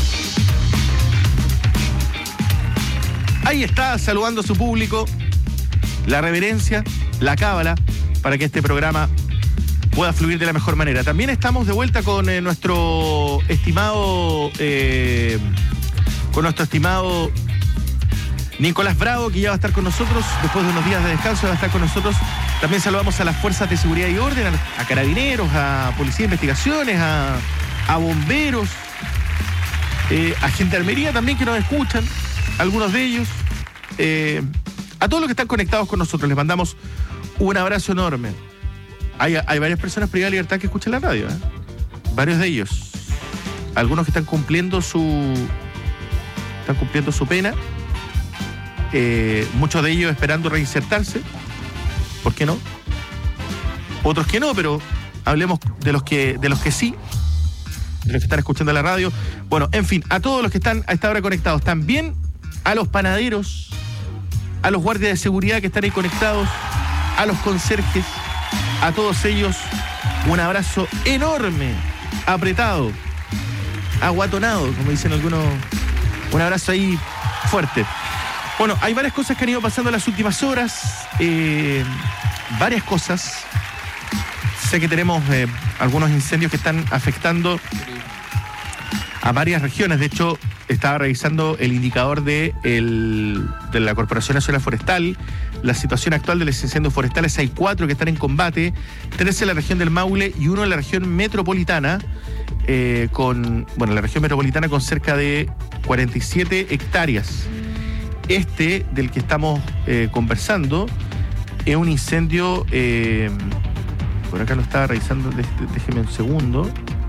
Ahí está, saludando a su público, la reverencia, la cábala, para que este programa pueda fluir de la mejor manera. También estamos de vuelta con eh, nuestro estimado, eh, con nuestro estimado Nicolás Bravo, que ya va a estar con nosotros después de unos días de descanso, va a estar con nosotros. También saludamos a las fuerzas de seguridad y orden, a, a carabineros, a policía de investigaciones, a, a bomberos, eh, a gendarmería también que nos escuchan, algunos de ellos, eh, a todos los que están conectados con nosotros. Les mandamos un abrazo enorme. Hay, hay varias personas privadas de libertad que escuchan la radio, ¿eh? Varios de ellos. Algunos que están cumpliendo su están cumpliendo su pena. Eh, muchos de ellos esperando reinsertarse. ¿Por qué no? Otros que no, pero hablemos de los que, de los que sí, de los que están escuchando la radio. Bueno, en fin, a todos los que están a esta hora conectados. También a los panaderos, a los guardias de seguridad que están ahí conectados, a los conserjes, a todos ellos, un abrazo enorme, apretado, aguatonado, como dicen algunos, un abrazo ahí fuerte. Bueno, hay varias cosas que han ido pasando en las últimas horas, eh, varias cosas. Sé que tenemos eh, algunos incendios que están afectando a varias regiones. De hecho, estaba revisando el indicador de, el, de la Corporación Nacional Forestal. La situación actual de los incendios forestales: hay cuatro que están en combate, tres en la región del Maule y uno en la región metropolitana, eh, con, bueno, la región metropolitana con cerca de cuarenta y siete hectáreas. Este del que estamos eh, conversando es un incendio, eh, por acá lo estaba revisando, déjeme un segundo.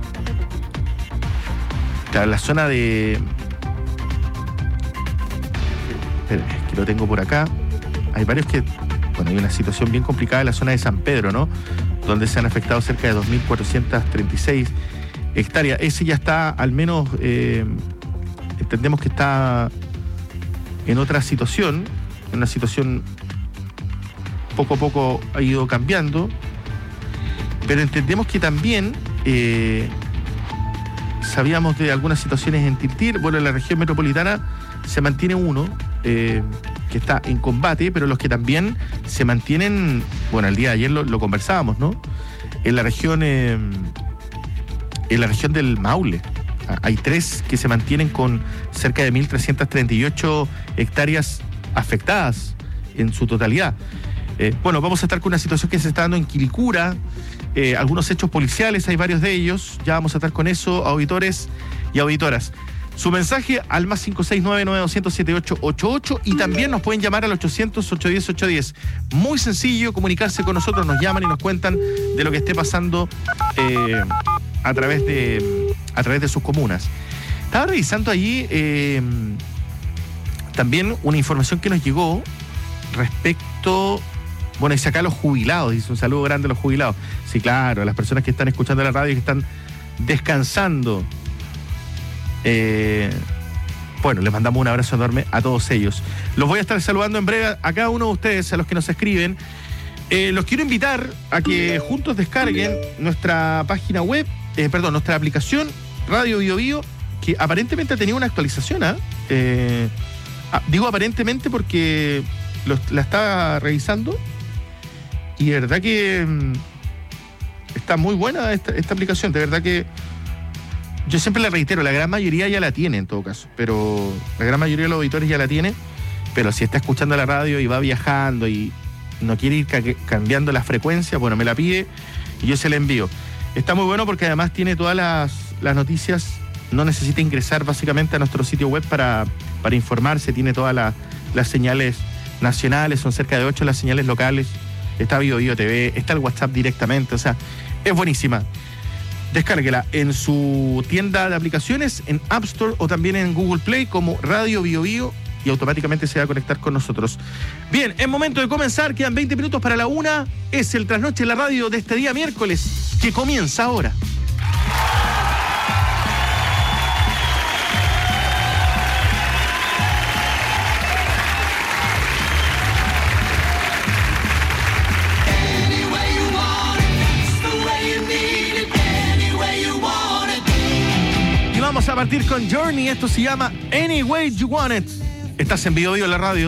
Claro, la zona de... Espera, es que lo tengo por acá. Hay varios que... Bueno, hay una situación bien complicada en la zona de San Pedro, ¿no? Donde se han afectado cerca de dos mil cuatrocientas treinta y seis hectáreas. Ese ya está, al menos, eh, entendemos que está en otra situación, en una situación poco a poco ha ido cambiando, pero entendemos que también eh, sabíamos de algunas situaciones en Tiltir. Bueno, en la región metropolitana se mantiene uno eh, que está en combate, pero los que también se mantienen, bueno, el día de ayer lo, lo conversábamos, ¿no? En la región, eh, en la región del Maule. Hay tres que se mantienen con cerca de mil trescientas treinta y ocho hectáreas afectadas en su totalidad. Eh, bueno, vamos a estar con una situación que se está dando en Quilicura, eh, algunos hechos policiales, hay varios de ellos. Ya vamos a estar con eso, auditores y auditoras. Su mensaje al más cinco seis nueve nueve dos cero cero siete ocho ocho ocho y también nos pueden llamar al ochocientos, ochocientos diez, ochocientos diez. Muy sencillo comunicarse con nosotros, nos llaman y nos cuentan de lo que esté pasando eh, a través de... a través de sus comunas. Estaba revisando allí eh, también una información que nos llegó respecto, bueno, dice acá los jubilados, dice un saludo grande a los jubilados. Sí, claro, a las personas que están escuchando la radio y que están descansando. Eh, bueno, les mandamos un abrazo enorme a todos ellos. Los voy a estar saludando en breve a cada uno de ustedes, a los que nos escriben. Eh, los quiero invitar a que juntos descarguen nuestra página web, eh, perdón, nuestra aplicación Radio Bio Bio, que aparentemente ha tenido una actualización, ¿eh? Eh, ah, digo aparentemente porque lo, la estaba revisando y de verdad que, está muy buena esta, esta aplicación, de verdad que yo siempre le reitero, la gran mayoría ya la tiene en todo caso, pero la gran mayoría de los auditores ya la tiene, pero si está escuchando la radio y va viajando y no quiere ir ca- cambiando la frecuencia, bueno, me la pide y yo se la envío. Está muy bueno porque además tiene todas las, las noticias, no necesita ingresar básicamente a nuestro sitio web para, para informarse, tiene todas la, las señales nacionales, son cerca de ocho las señales locales, está Bio Bio T V, está el WhatsApp directamente, o sea, es buenísima. Descárguela en su tienda de aplicaciones, en App Store o también en Google Play como Radio Bio Bio y automáticamente se va a conectar con nosotros. Bien, es momento de comenzar, quedan veinte minutos para la una, es el Trasnoche en la Radio de este día miércoles, que comienza ahora. Vamos a partir con Journey, esto se llama Any Way You Want It. Estás en Bio Bio en la radio.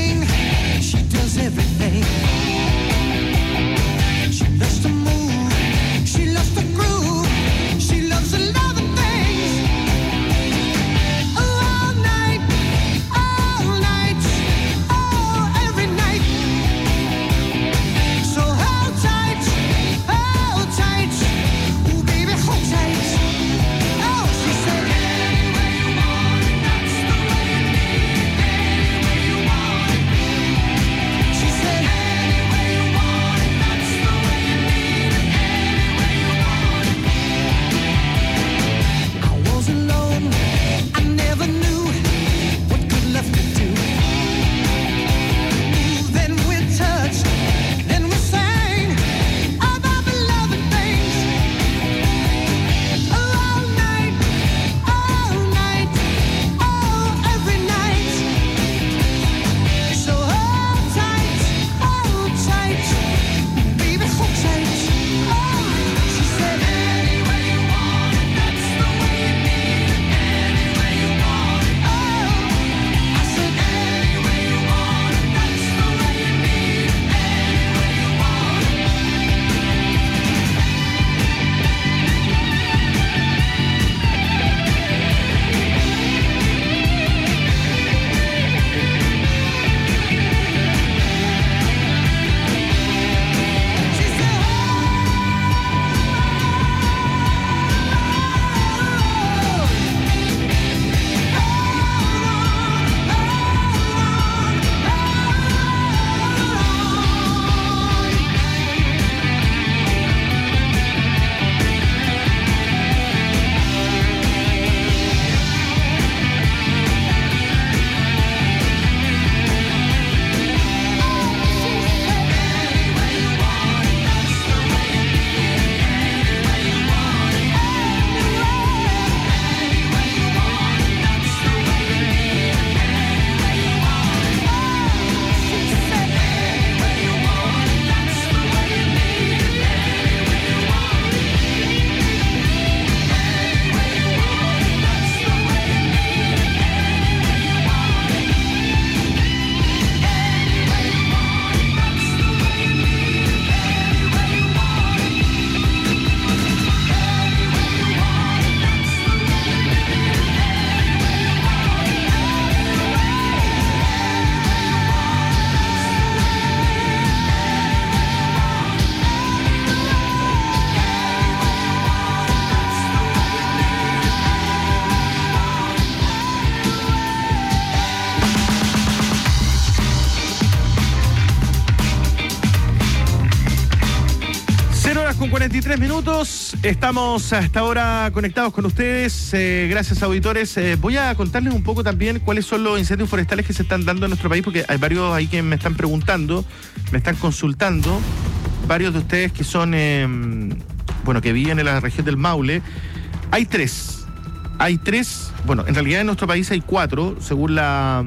cuarenta y tres minutos, estamos hasta ahora conectados con ustedes, eh, gracias auditores. Eh, voy a contarles un poco también cuáles son los incendios forestales que se están dando en nuestro país, porque hay varios ahí que me están preguntando, me están consultando, varios de ustedes que son, eh, bueno, que viven en la región del Maule. Hay tres, hay tres, bueno, en realidad en nuestro país hay cuatro, según la,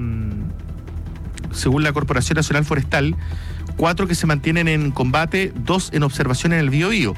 según la Corporación Nacional Forestal, cuatro que se mantienen en combate, dos en observación en el Biobío.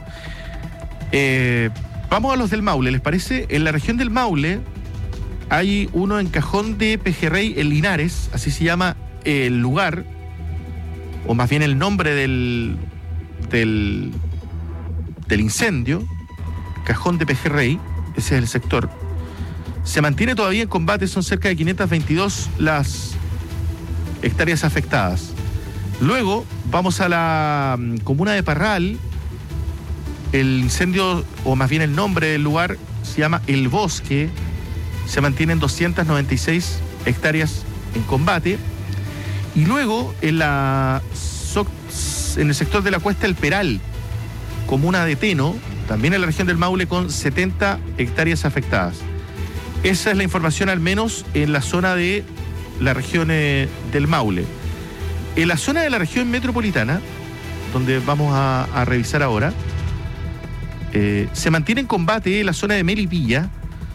Eh, vamos a los del Maule, ¿les parece? En la región del Maule hay uno en Cajón de Pejerrey, en Linares, así se llama el lugar, o más bien el nombre del, del, del incendio, Cajón de Pejerrey, ese es el sector, se mantiene todavía en combate, son cerca de quinientas veintidós las hectáreas afectadas. Luego vamos a la um, comuna de Parral. El incendio, o más bien el nombre del lugar, se llama El Bosque. Se mantienen doscientas noventa y seis hectáreas en combate. Y luego en, la, en el sector de la Cuesta El Peral, comuna de Teno, también en la región del Maule, con setenta hectáreas afectadas. Esa es la información al menos en la zona de la región eh, del Maule. En la zona de la región metropolitana, donde vamos a, a revisar ahora, eh, se mantiene en combate en la zona de Melipilla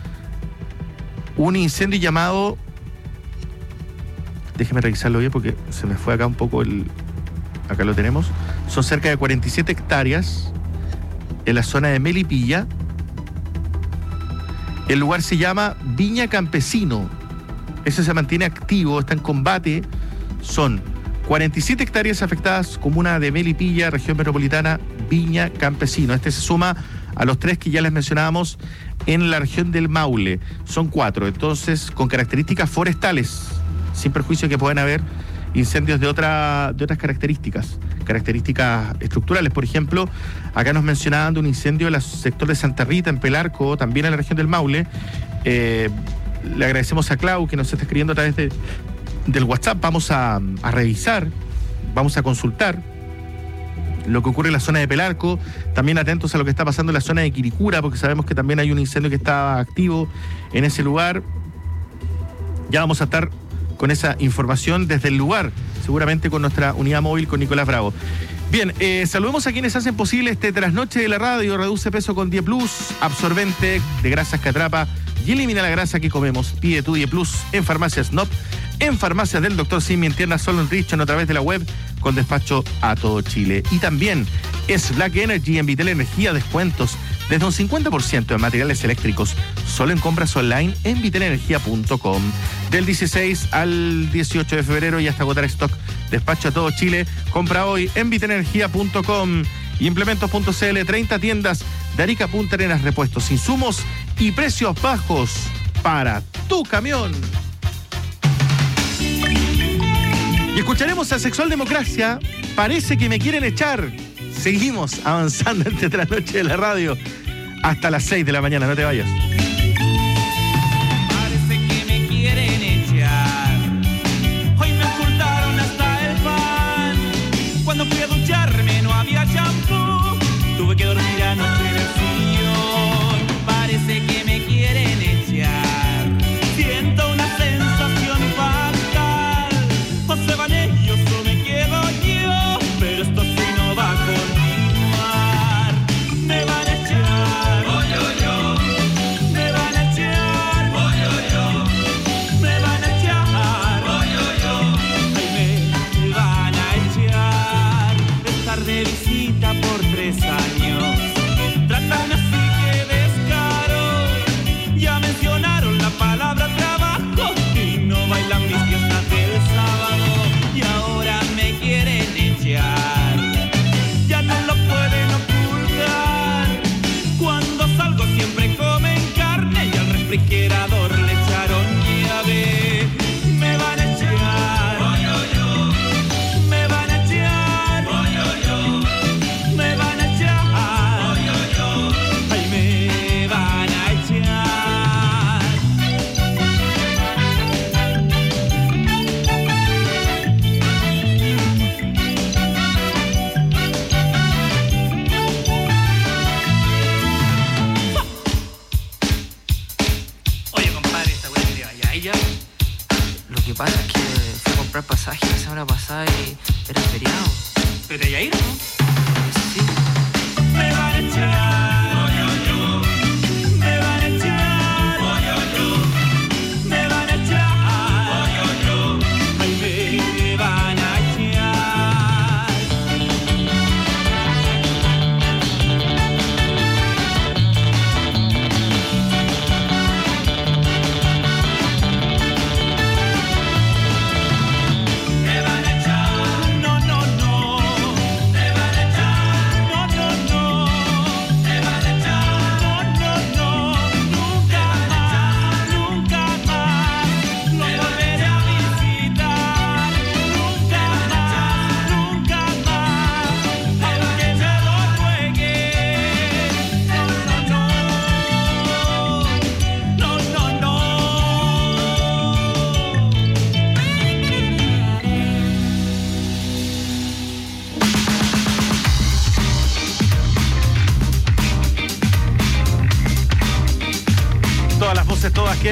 un incendio llamado, déjeme revisarlo bien porque se me fue acá un poco el, acá lo tenemos, son cerca de cuarenta y siete hectáreas en la zona de Melipilla. El lugar se llama Viña Campesino. Ese se mantiene activo, está en combate. Son cuarenta y siete hectáreas afectadas, comuna de Melipilla, región metropolitana, Viña Campesino. Este se suma a los tres que ya les mencionábamos en la región del Maule. Son cuatro, entonces, con características forestales, sin perjuicio que pueden haber incendios de, otra, de otras características, características estructurales. Por ejemplo, acá nos mencionaban de un incendio en el sector de Santa Rita, en Pelarco, también en la región del Maule. Eh, le agradecemos a Clau que nos está escribiendo a través de, del WhatsApp. Vamos a, a revisar, vamos a consultar lo que ocurre en la zona de Pelarco, también atentos a lo que está pasando en la zona de Quiricura, porque sabemos que también hay un incendio que está activo en ese lugar. Ya vamos a estar con esa información desde el lugar, seguramente con nuestra unidad móvil, con Nicolás Bravo. Bien, eh, saludemos a quienes hacen posible este trasnoche de la radio. Reduce peso con diez plus, absorbente de grasas que atrapa y elimina la grasa que comemos. Pide tu diez plus en Farmacias N O P, en Farmacias del Doctor Simi, en tiendas Solo en Richon, a través de la web, con despacho a todo Chile. Y también es Black Energy en Vitel Energía, descuentos desde un cincuenta por ciento en materiales eléctricos, solo en compras online en vitel energía punto com. Del dieciséis al dieciocho de febrero y hasta agotar stock. Despacho a todo Chile, compra hoy en vitel energía punto com. Implementos punto c l, treinta tiendas de Arica, Punta Arenas, repuestos, insumos y precios bajos para tu camión. Y escucharemos a Sexual Democracia, Parece que me quieren echar. Seguimos avanzando entre trasnoche de la radio hasta las seis de la mañana, no te vayas. Parece que me quieren echar. Hoy me ocultaron hasta el pan. Cuando fui a ducharme no había champú. Tuve que dormir anoche en el sillón. Parece que me quieren echar. Siento una sensación fatal. O se van ellos o me quedo yo. Pero esto sí no va a continuar. Me van a echar. Oh, yo, yo. Me van a echar. Oh, yo, yo. Me van a echar. Oh, yo, yo. Ay, me van a echar. Estar de visita por tres años. Tratarme así que descaro. Ya mencionaron la palabra trabajo y no bailan mis fiestas del sábado. Y ahora me quieren echar. Ya no lo pueden ocultar. Cuando salgo siempre comen carne y al refrigerador le echaron llave. Me van a echar. Oh, yo, yo. Me van a echar. Oh, yo, yo. Me van a echar. Oh, yo, yo. Ay, me van a echar. Oye, compadre, esta weá que te vaya a ella. Lo que pasa es que fui a comprar pasajes la semana pasada y era feriado. ¿Pero te vaya a ir, no? Sí. Me van a echar. Oh, yo, yo. Me van a echar. Oh, yo, yo. Me van a echar. Oh, yo, yo. Ay, me van a echar. Me van a echar. No, no, no. Me van a echar. No, no, no.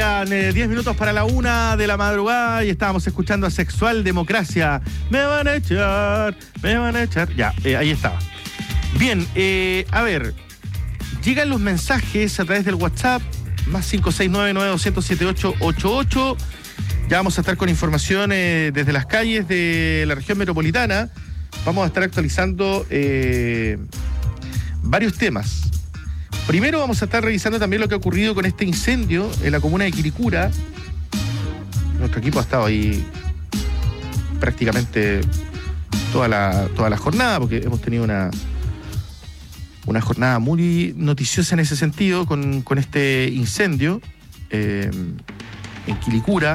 Quedan diez eh, minutos para la una de la madrugada y estábamos escuchando a Sexual Democracia. Me van a echar, me van a echar. Ya, eh, ahí estaba. Bien, eh, a ver, llegan los mensajes a través del WhatsApp, más cinco seis nueve nueve dos cero cero siete ocho ocho ocho. Ya vamos a estar con información eh, desde las calles de la región metropolitana. Vamos a estar actualizando eh, varios temas. Primero vamos a estar revisando también lo que ha ocurrido con este incendio en la comuna de Quilicura. Nuestro equipo ha estado ahí prácticamente toda la, toda la jornada, porque hemos tenido una, una jornada muy noticiosa en ese sentido con, con este incendio eh, en Quilicura.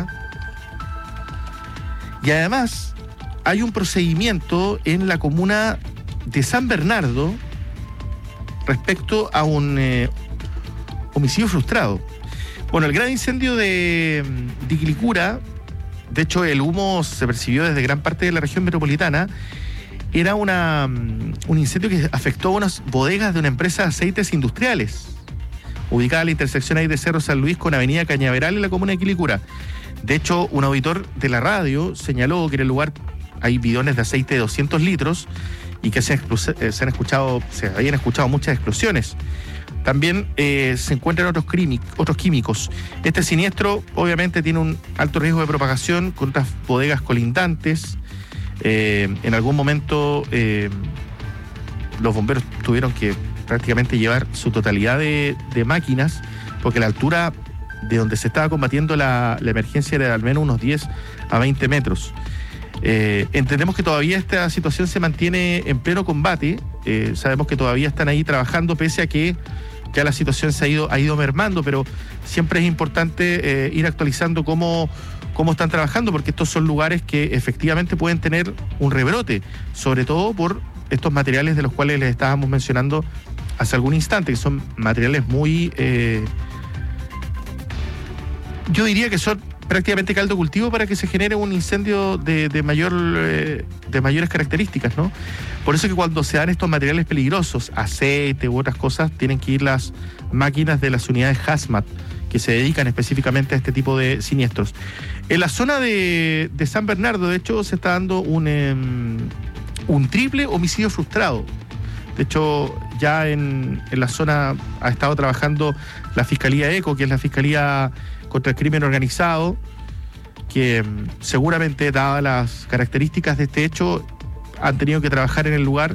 Y además hay un procedimiento en la comuna de San Bernardo respecto a un eh, homicidio frustrado. Bueno, el gran incendio de, de Quilicura, de hecho el humo se percibió desde gran parte de la región metropolitana, era una, un incendio que afectó a unas bodegas de una empresa de aceites industriales, ubicada a la intersección ahí de Cerro San Luis con Avenida Cañaveral en la comuna de Quilicura. De hecho, un auditor de la radio señaló que en el lugar hay bidones de aceite de doscientos litros y que se han, se han escuchado, se habían escuchado muchas explosiones. También eh, se encuentran otros, crimi, otros químicos. Este siniestro obviamente tiene un alto riesgo de propagación con otras bodegas colindantes. Eh, en algún momento eh, los bomberos tuvieron que prácticamente llevar su totalidad de, de máquinas, porque la altura de donde se estaba combatiendo la, la emergencia era de al menos unos diez a veinte metros. Eh, entendemos que todavía esta situación se mantiene en pleno combate. Eh, sabemos que todavía están ahí trabajando, pese a que ya la situación se ha ido, ha ido mermando, pero siempre es importante eh, ir actualizando cómo, cómo están trabajando, porque estos son lugares que efectivamente pueden tener un rebrote, sobre todo por estos materiales de los cuales les estábamos mencionando hace algún instante, que son materiales muy... Eh, yo diría que son prácticamente caldo cultivo para que se genere un incendio de, de mayor eh, de mayores características, ¿no? Por eso que cuando se dan estos materiales peligrosos, aceite u otras cosas, tienen que ir las máquinas de las unidades Hazmat, que se dedican específicamente a este tipo de siniestros. En la zona de, de San Bernardo, de hecho, se está dando un, eh, un triple homicidio frustrado. De hecho, ya en, en la zona ha estado trabajando la Fiscalía ECO, que es la Fiscalía contra el Crimen Organizado, que seguramente, dadas las características de este hecho, han tenido que trabajar en el lugar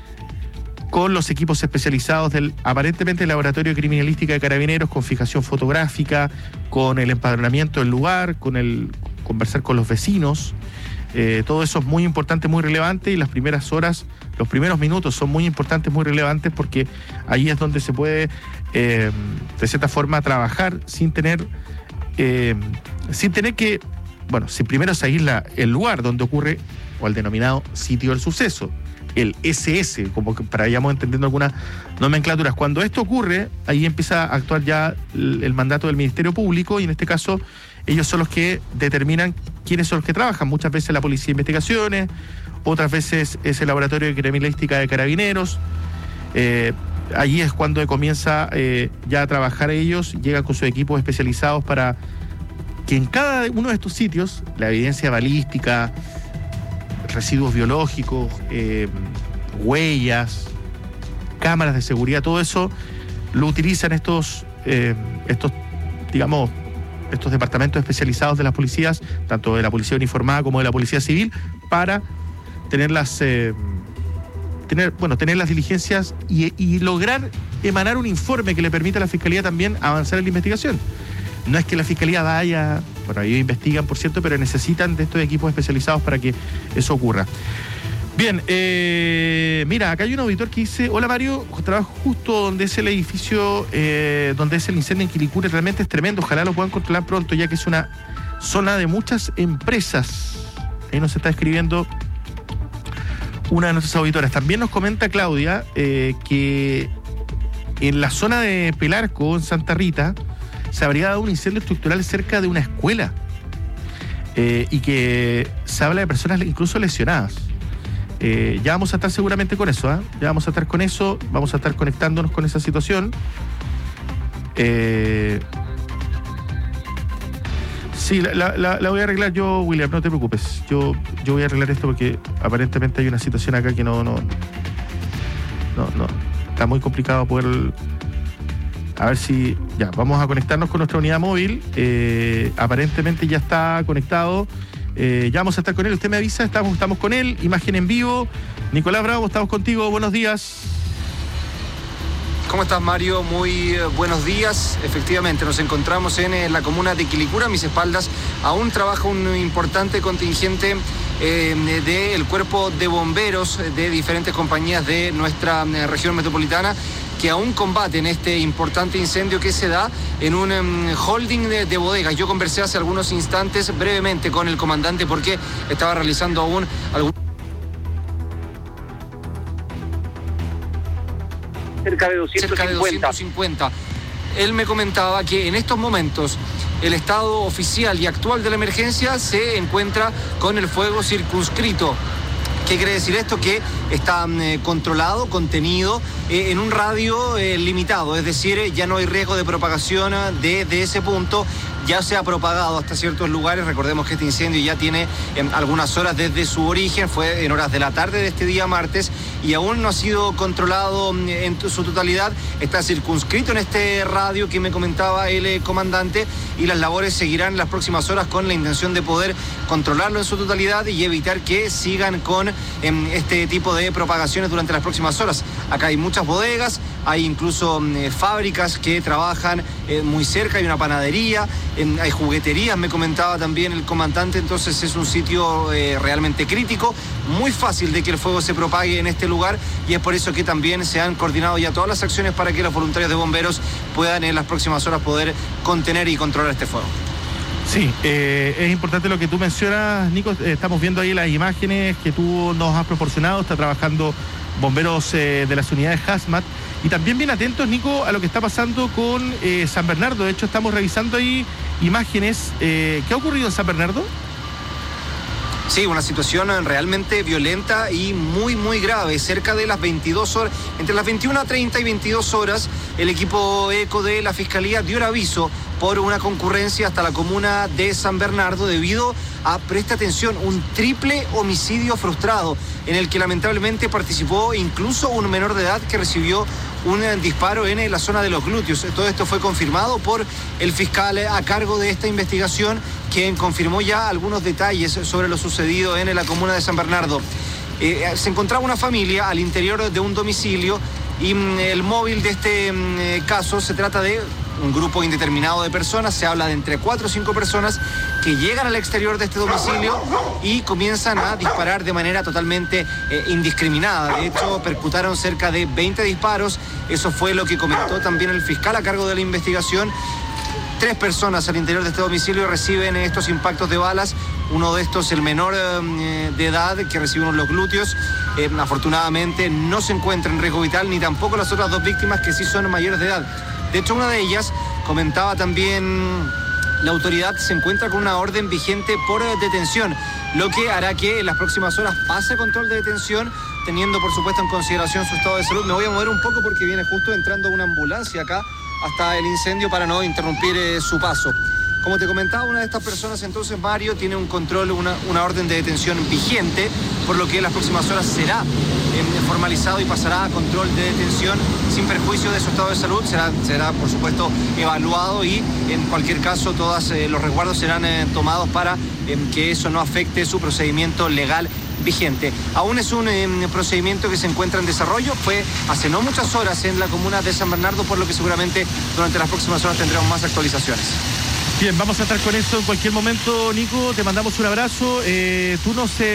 con los equipos especializados del aparentemente Laboratorio de Criminalística de Carabineros, con fijación fotográfica, con el empadronamiento del lugar, con el conversar con los vecinos. Eh, todo eso es muy importante, muy relevante, y las primeras horas, los primeros minutos son muy importantes, muy relevantes, porque ahí es donde se puede, eh, de cierta forma, trabajar sin tener, eh, sin tener que, bueno, si primero se aísla el lugar donde ocurre, o el denominado sitio del suceso, el ese ese, como que para vayamos entendiendo algunas nomenclaturas. Cuando esto ocurre, ahí empieza a actuar ya el, el mandato del Ministerio Público, y en este caso ellos son los que determinan quiénes son los que trabajan. Muchas veces la Policía de Investigaciones, otras veces es el Laboratorio de Criminalística de Carabineros. Eh, allí es cuando comienza eh, ya a trabajar ellos, llegan con sus equipos especializados para que en cada uno de estos sitios la evidencia balística, residuos biológicos, eh, huellas, cámaras de seguridad, todo eso lo utilizan estos, eh, estos, digamos, estos departamentos especializados de las policías, tanto de la policía uniformada como de la policía civil, para tener las, eh, tener, bueno, tener las diligencias y, y lograr emanar un informe que le permita a la Fiscalía también avanzar en la investigación. No es que la Fiscalía vaya, bueno, ellos investigan, por cierto, pero necesitan de estos equipos especializados para que eso ocurra. Bien, eh, mira, acá hay un auditor que dice: hola Mario, trabajo justo donde es el edificio, eh, donde es el incendio en Quilicura, realmente es tremendo, ojalá lo puedan controlar pronto, ya que es una zona de muchas empresas. Ahí nos está escribiendo una de nuestras auditoras. También nos comenta Claudia eh, que en la zona de Pelarco, en Santa Rita, se habría dado un incendio estructural cerca de una escuela, eh, y que se habla de personas incluso lesionadas. Eh, ya vamos a estar seguramente con eso, ¿eh? Ya vamos a estar con eso, vamos a estar conectándonos con esa situación. Eh, Sí, la, la, la, la voy a arreglar yo, William, no te preocupes. Yo, yo voy a arreglar esto porque aparentemente hay una situación acá que no, no, no, no. Está muy complicado poder. A ver si. Ya, vamos a conectarnos con nuestra unidad móvil. Eh, aparentemente ya está conectado. Eh, ya vamos a estar con él. Usted me avisa, estamos, estamos con él. Imagen en vivo. Nicolás Bravo, estamos contigo. Buenos días. ¿Cómo estás, Mario? Muy eh, buenos días. Efectivamente, nos encontramos en eh, la comuna de Quilicura. A mis espaldas aún trabaja un importante contingente eh, del cuerpo de bomberos de diferentes compañías de nuestra eh, región metropolitana que aún combaten este importante incendio que se da en un um, holding de, de bodegas. Yo conversé hace algunos instantes brevemente con el comandante porque estaba realizando aún algún... Cerca de doscientos cincuenta. Cerca de doscientos cincuenta. Él me comentaba que en estos momentos el estado oficial y actual de la emergencia se encuentra con el fuego circunscrito. ¿Qué quiere decir esto? Que está eh, controlado, contenido eh, en un radio eh, limitado, es decir, eh, ya no hay riesgo de propagación de, de ese punto. Ya se ha propagado hasta ciertos lugares. Recordemos que este incendio ya tiene eh, algunas horas desde su origen, fue en horas de la tarde de este día martes y aún no ha sido controlado en su totalidad. Está circunscrito en este radio que me comentaba el eh, comandante y las labores seguirán en las próximas horas con la intención de poder controlarlo en su totalidad y evitar que sigan con eh, este tipo de propagaciones durante las próximas horas. Acá hay muchas bodegas, hay incluso eh, fábricas que trabajan eh, muy cerca, hay una panadería, eh, hay jugueterías, me comentaba también el comandante, entonces es un sitio eh, realmente crítico, muy fácil de que el fuego se propague en este lugar y es por eso que también se han coordinado ya todas las acciones para que los voluntarios de bomberos puedan en las próximas horas poder contener y controlar este fuego. Sí, eh, es importante lo que tú mencionas, Nico. Eh, estamos viendo ahí las imágenes que tú nos has proporcionado. Está trabajando bomberos eh, de las unidades Hazmat. Y también bien atentos, Nico, a lo que está pasando con eh, San Bernardo. De hecho, estamos revisando ahí imágenes. Eh, ¿Qué ha ocurrido en San Bernardo? Sí, una situación realmente violenta y muy, muy grave. Cerca de las veintidós horas, entre las veintiuna treinta y veintidós horas, el equipo ECO de la Fiscalía dio el aviso por una concurrencia hasta la comuna de San Bernardo debido a, presta atención, un triple homicidio frustrado en el que lamentablemente participó incluso un menor de edad que recibió un disparo en la zona de los glúteos. Todo esto fue confirmado por el fiscal a cargo de esta investigación, quien confirmó ya algunos detalles sobre lo sucedido en la comuna de San Bernardo. Eh, se encontraba una familia al interior de un domicilio y mm, el móvil de este mm, caso se trata de un grupo indeterminado de personas, se habla de entre cuatro o cinco personas que llegan al exterior de este domicilio y comienzan a disparar de manera totalmente eh, indiscriminada. De hecho, percutaron cerca de veinte disparos. Eso fue lo que comentó también el fiscal a cargo de la investigación. Tres personas al interior de este domicilio reciben estos impactos de balas. Uno de estos, el menor eh, de edad, que recibe uno en los glúteos. Eh, afortunadamente no se encuentra en riesgo vital, ni tampoco las otras dos víctimas que sí son mayores de edad. De hecho, una de ellas, comentaba también la autoridad, se encuentra con una orden vigente por detención, lo que hará que en las próximas horas pase control de detención, teniendo por supuesto en consideración su estado de salud. Me voy a mover un poco porque viene justo entrando una ambulancia acá hasta el incendio para no interrumpir eh, su paso. Como te comentaba, una de estas personas entonces, Mario, tiene un control, una, una orden de detención vigente, por lo que en las próximas horas será eh, formalizado y pasará a control de detención sin perjuicio de su estado de salud. Será, será por supuesto, evaluado y en cualquier caso todos eh, los resguardos serán eh, tomados para eh, que eso no afecte su procedimiento legal vigente. Aún es un eh, procedimiento que se encuentra en desarrollo, fue hace no muchas horas en la comuna de San Bernardo, por lo que seguramente durante las próximas horas tendremos más actualizaciones. Bien, vamos a estar con eso en cualquier momento, Nico. Te mandamos un abrazo. Eh, tú no sé.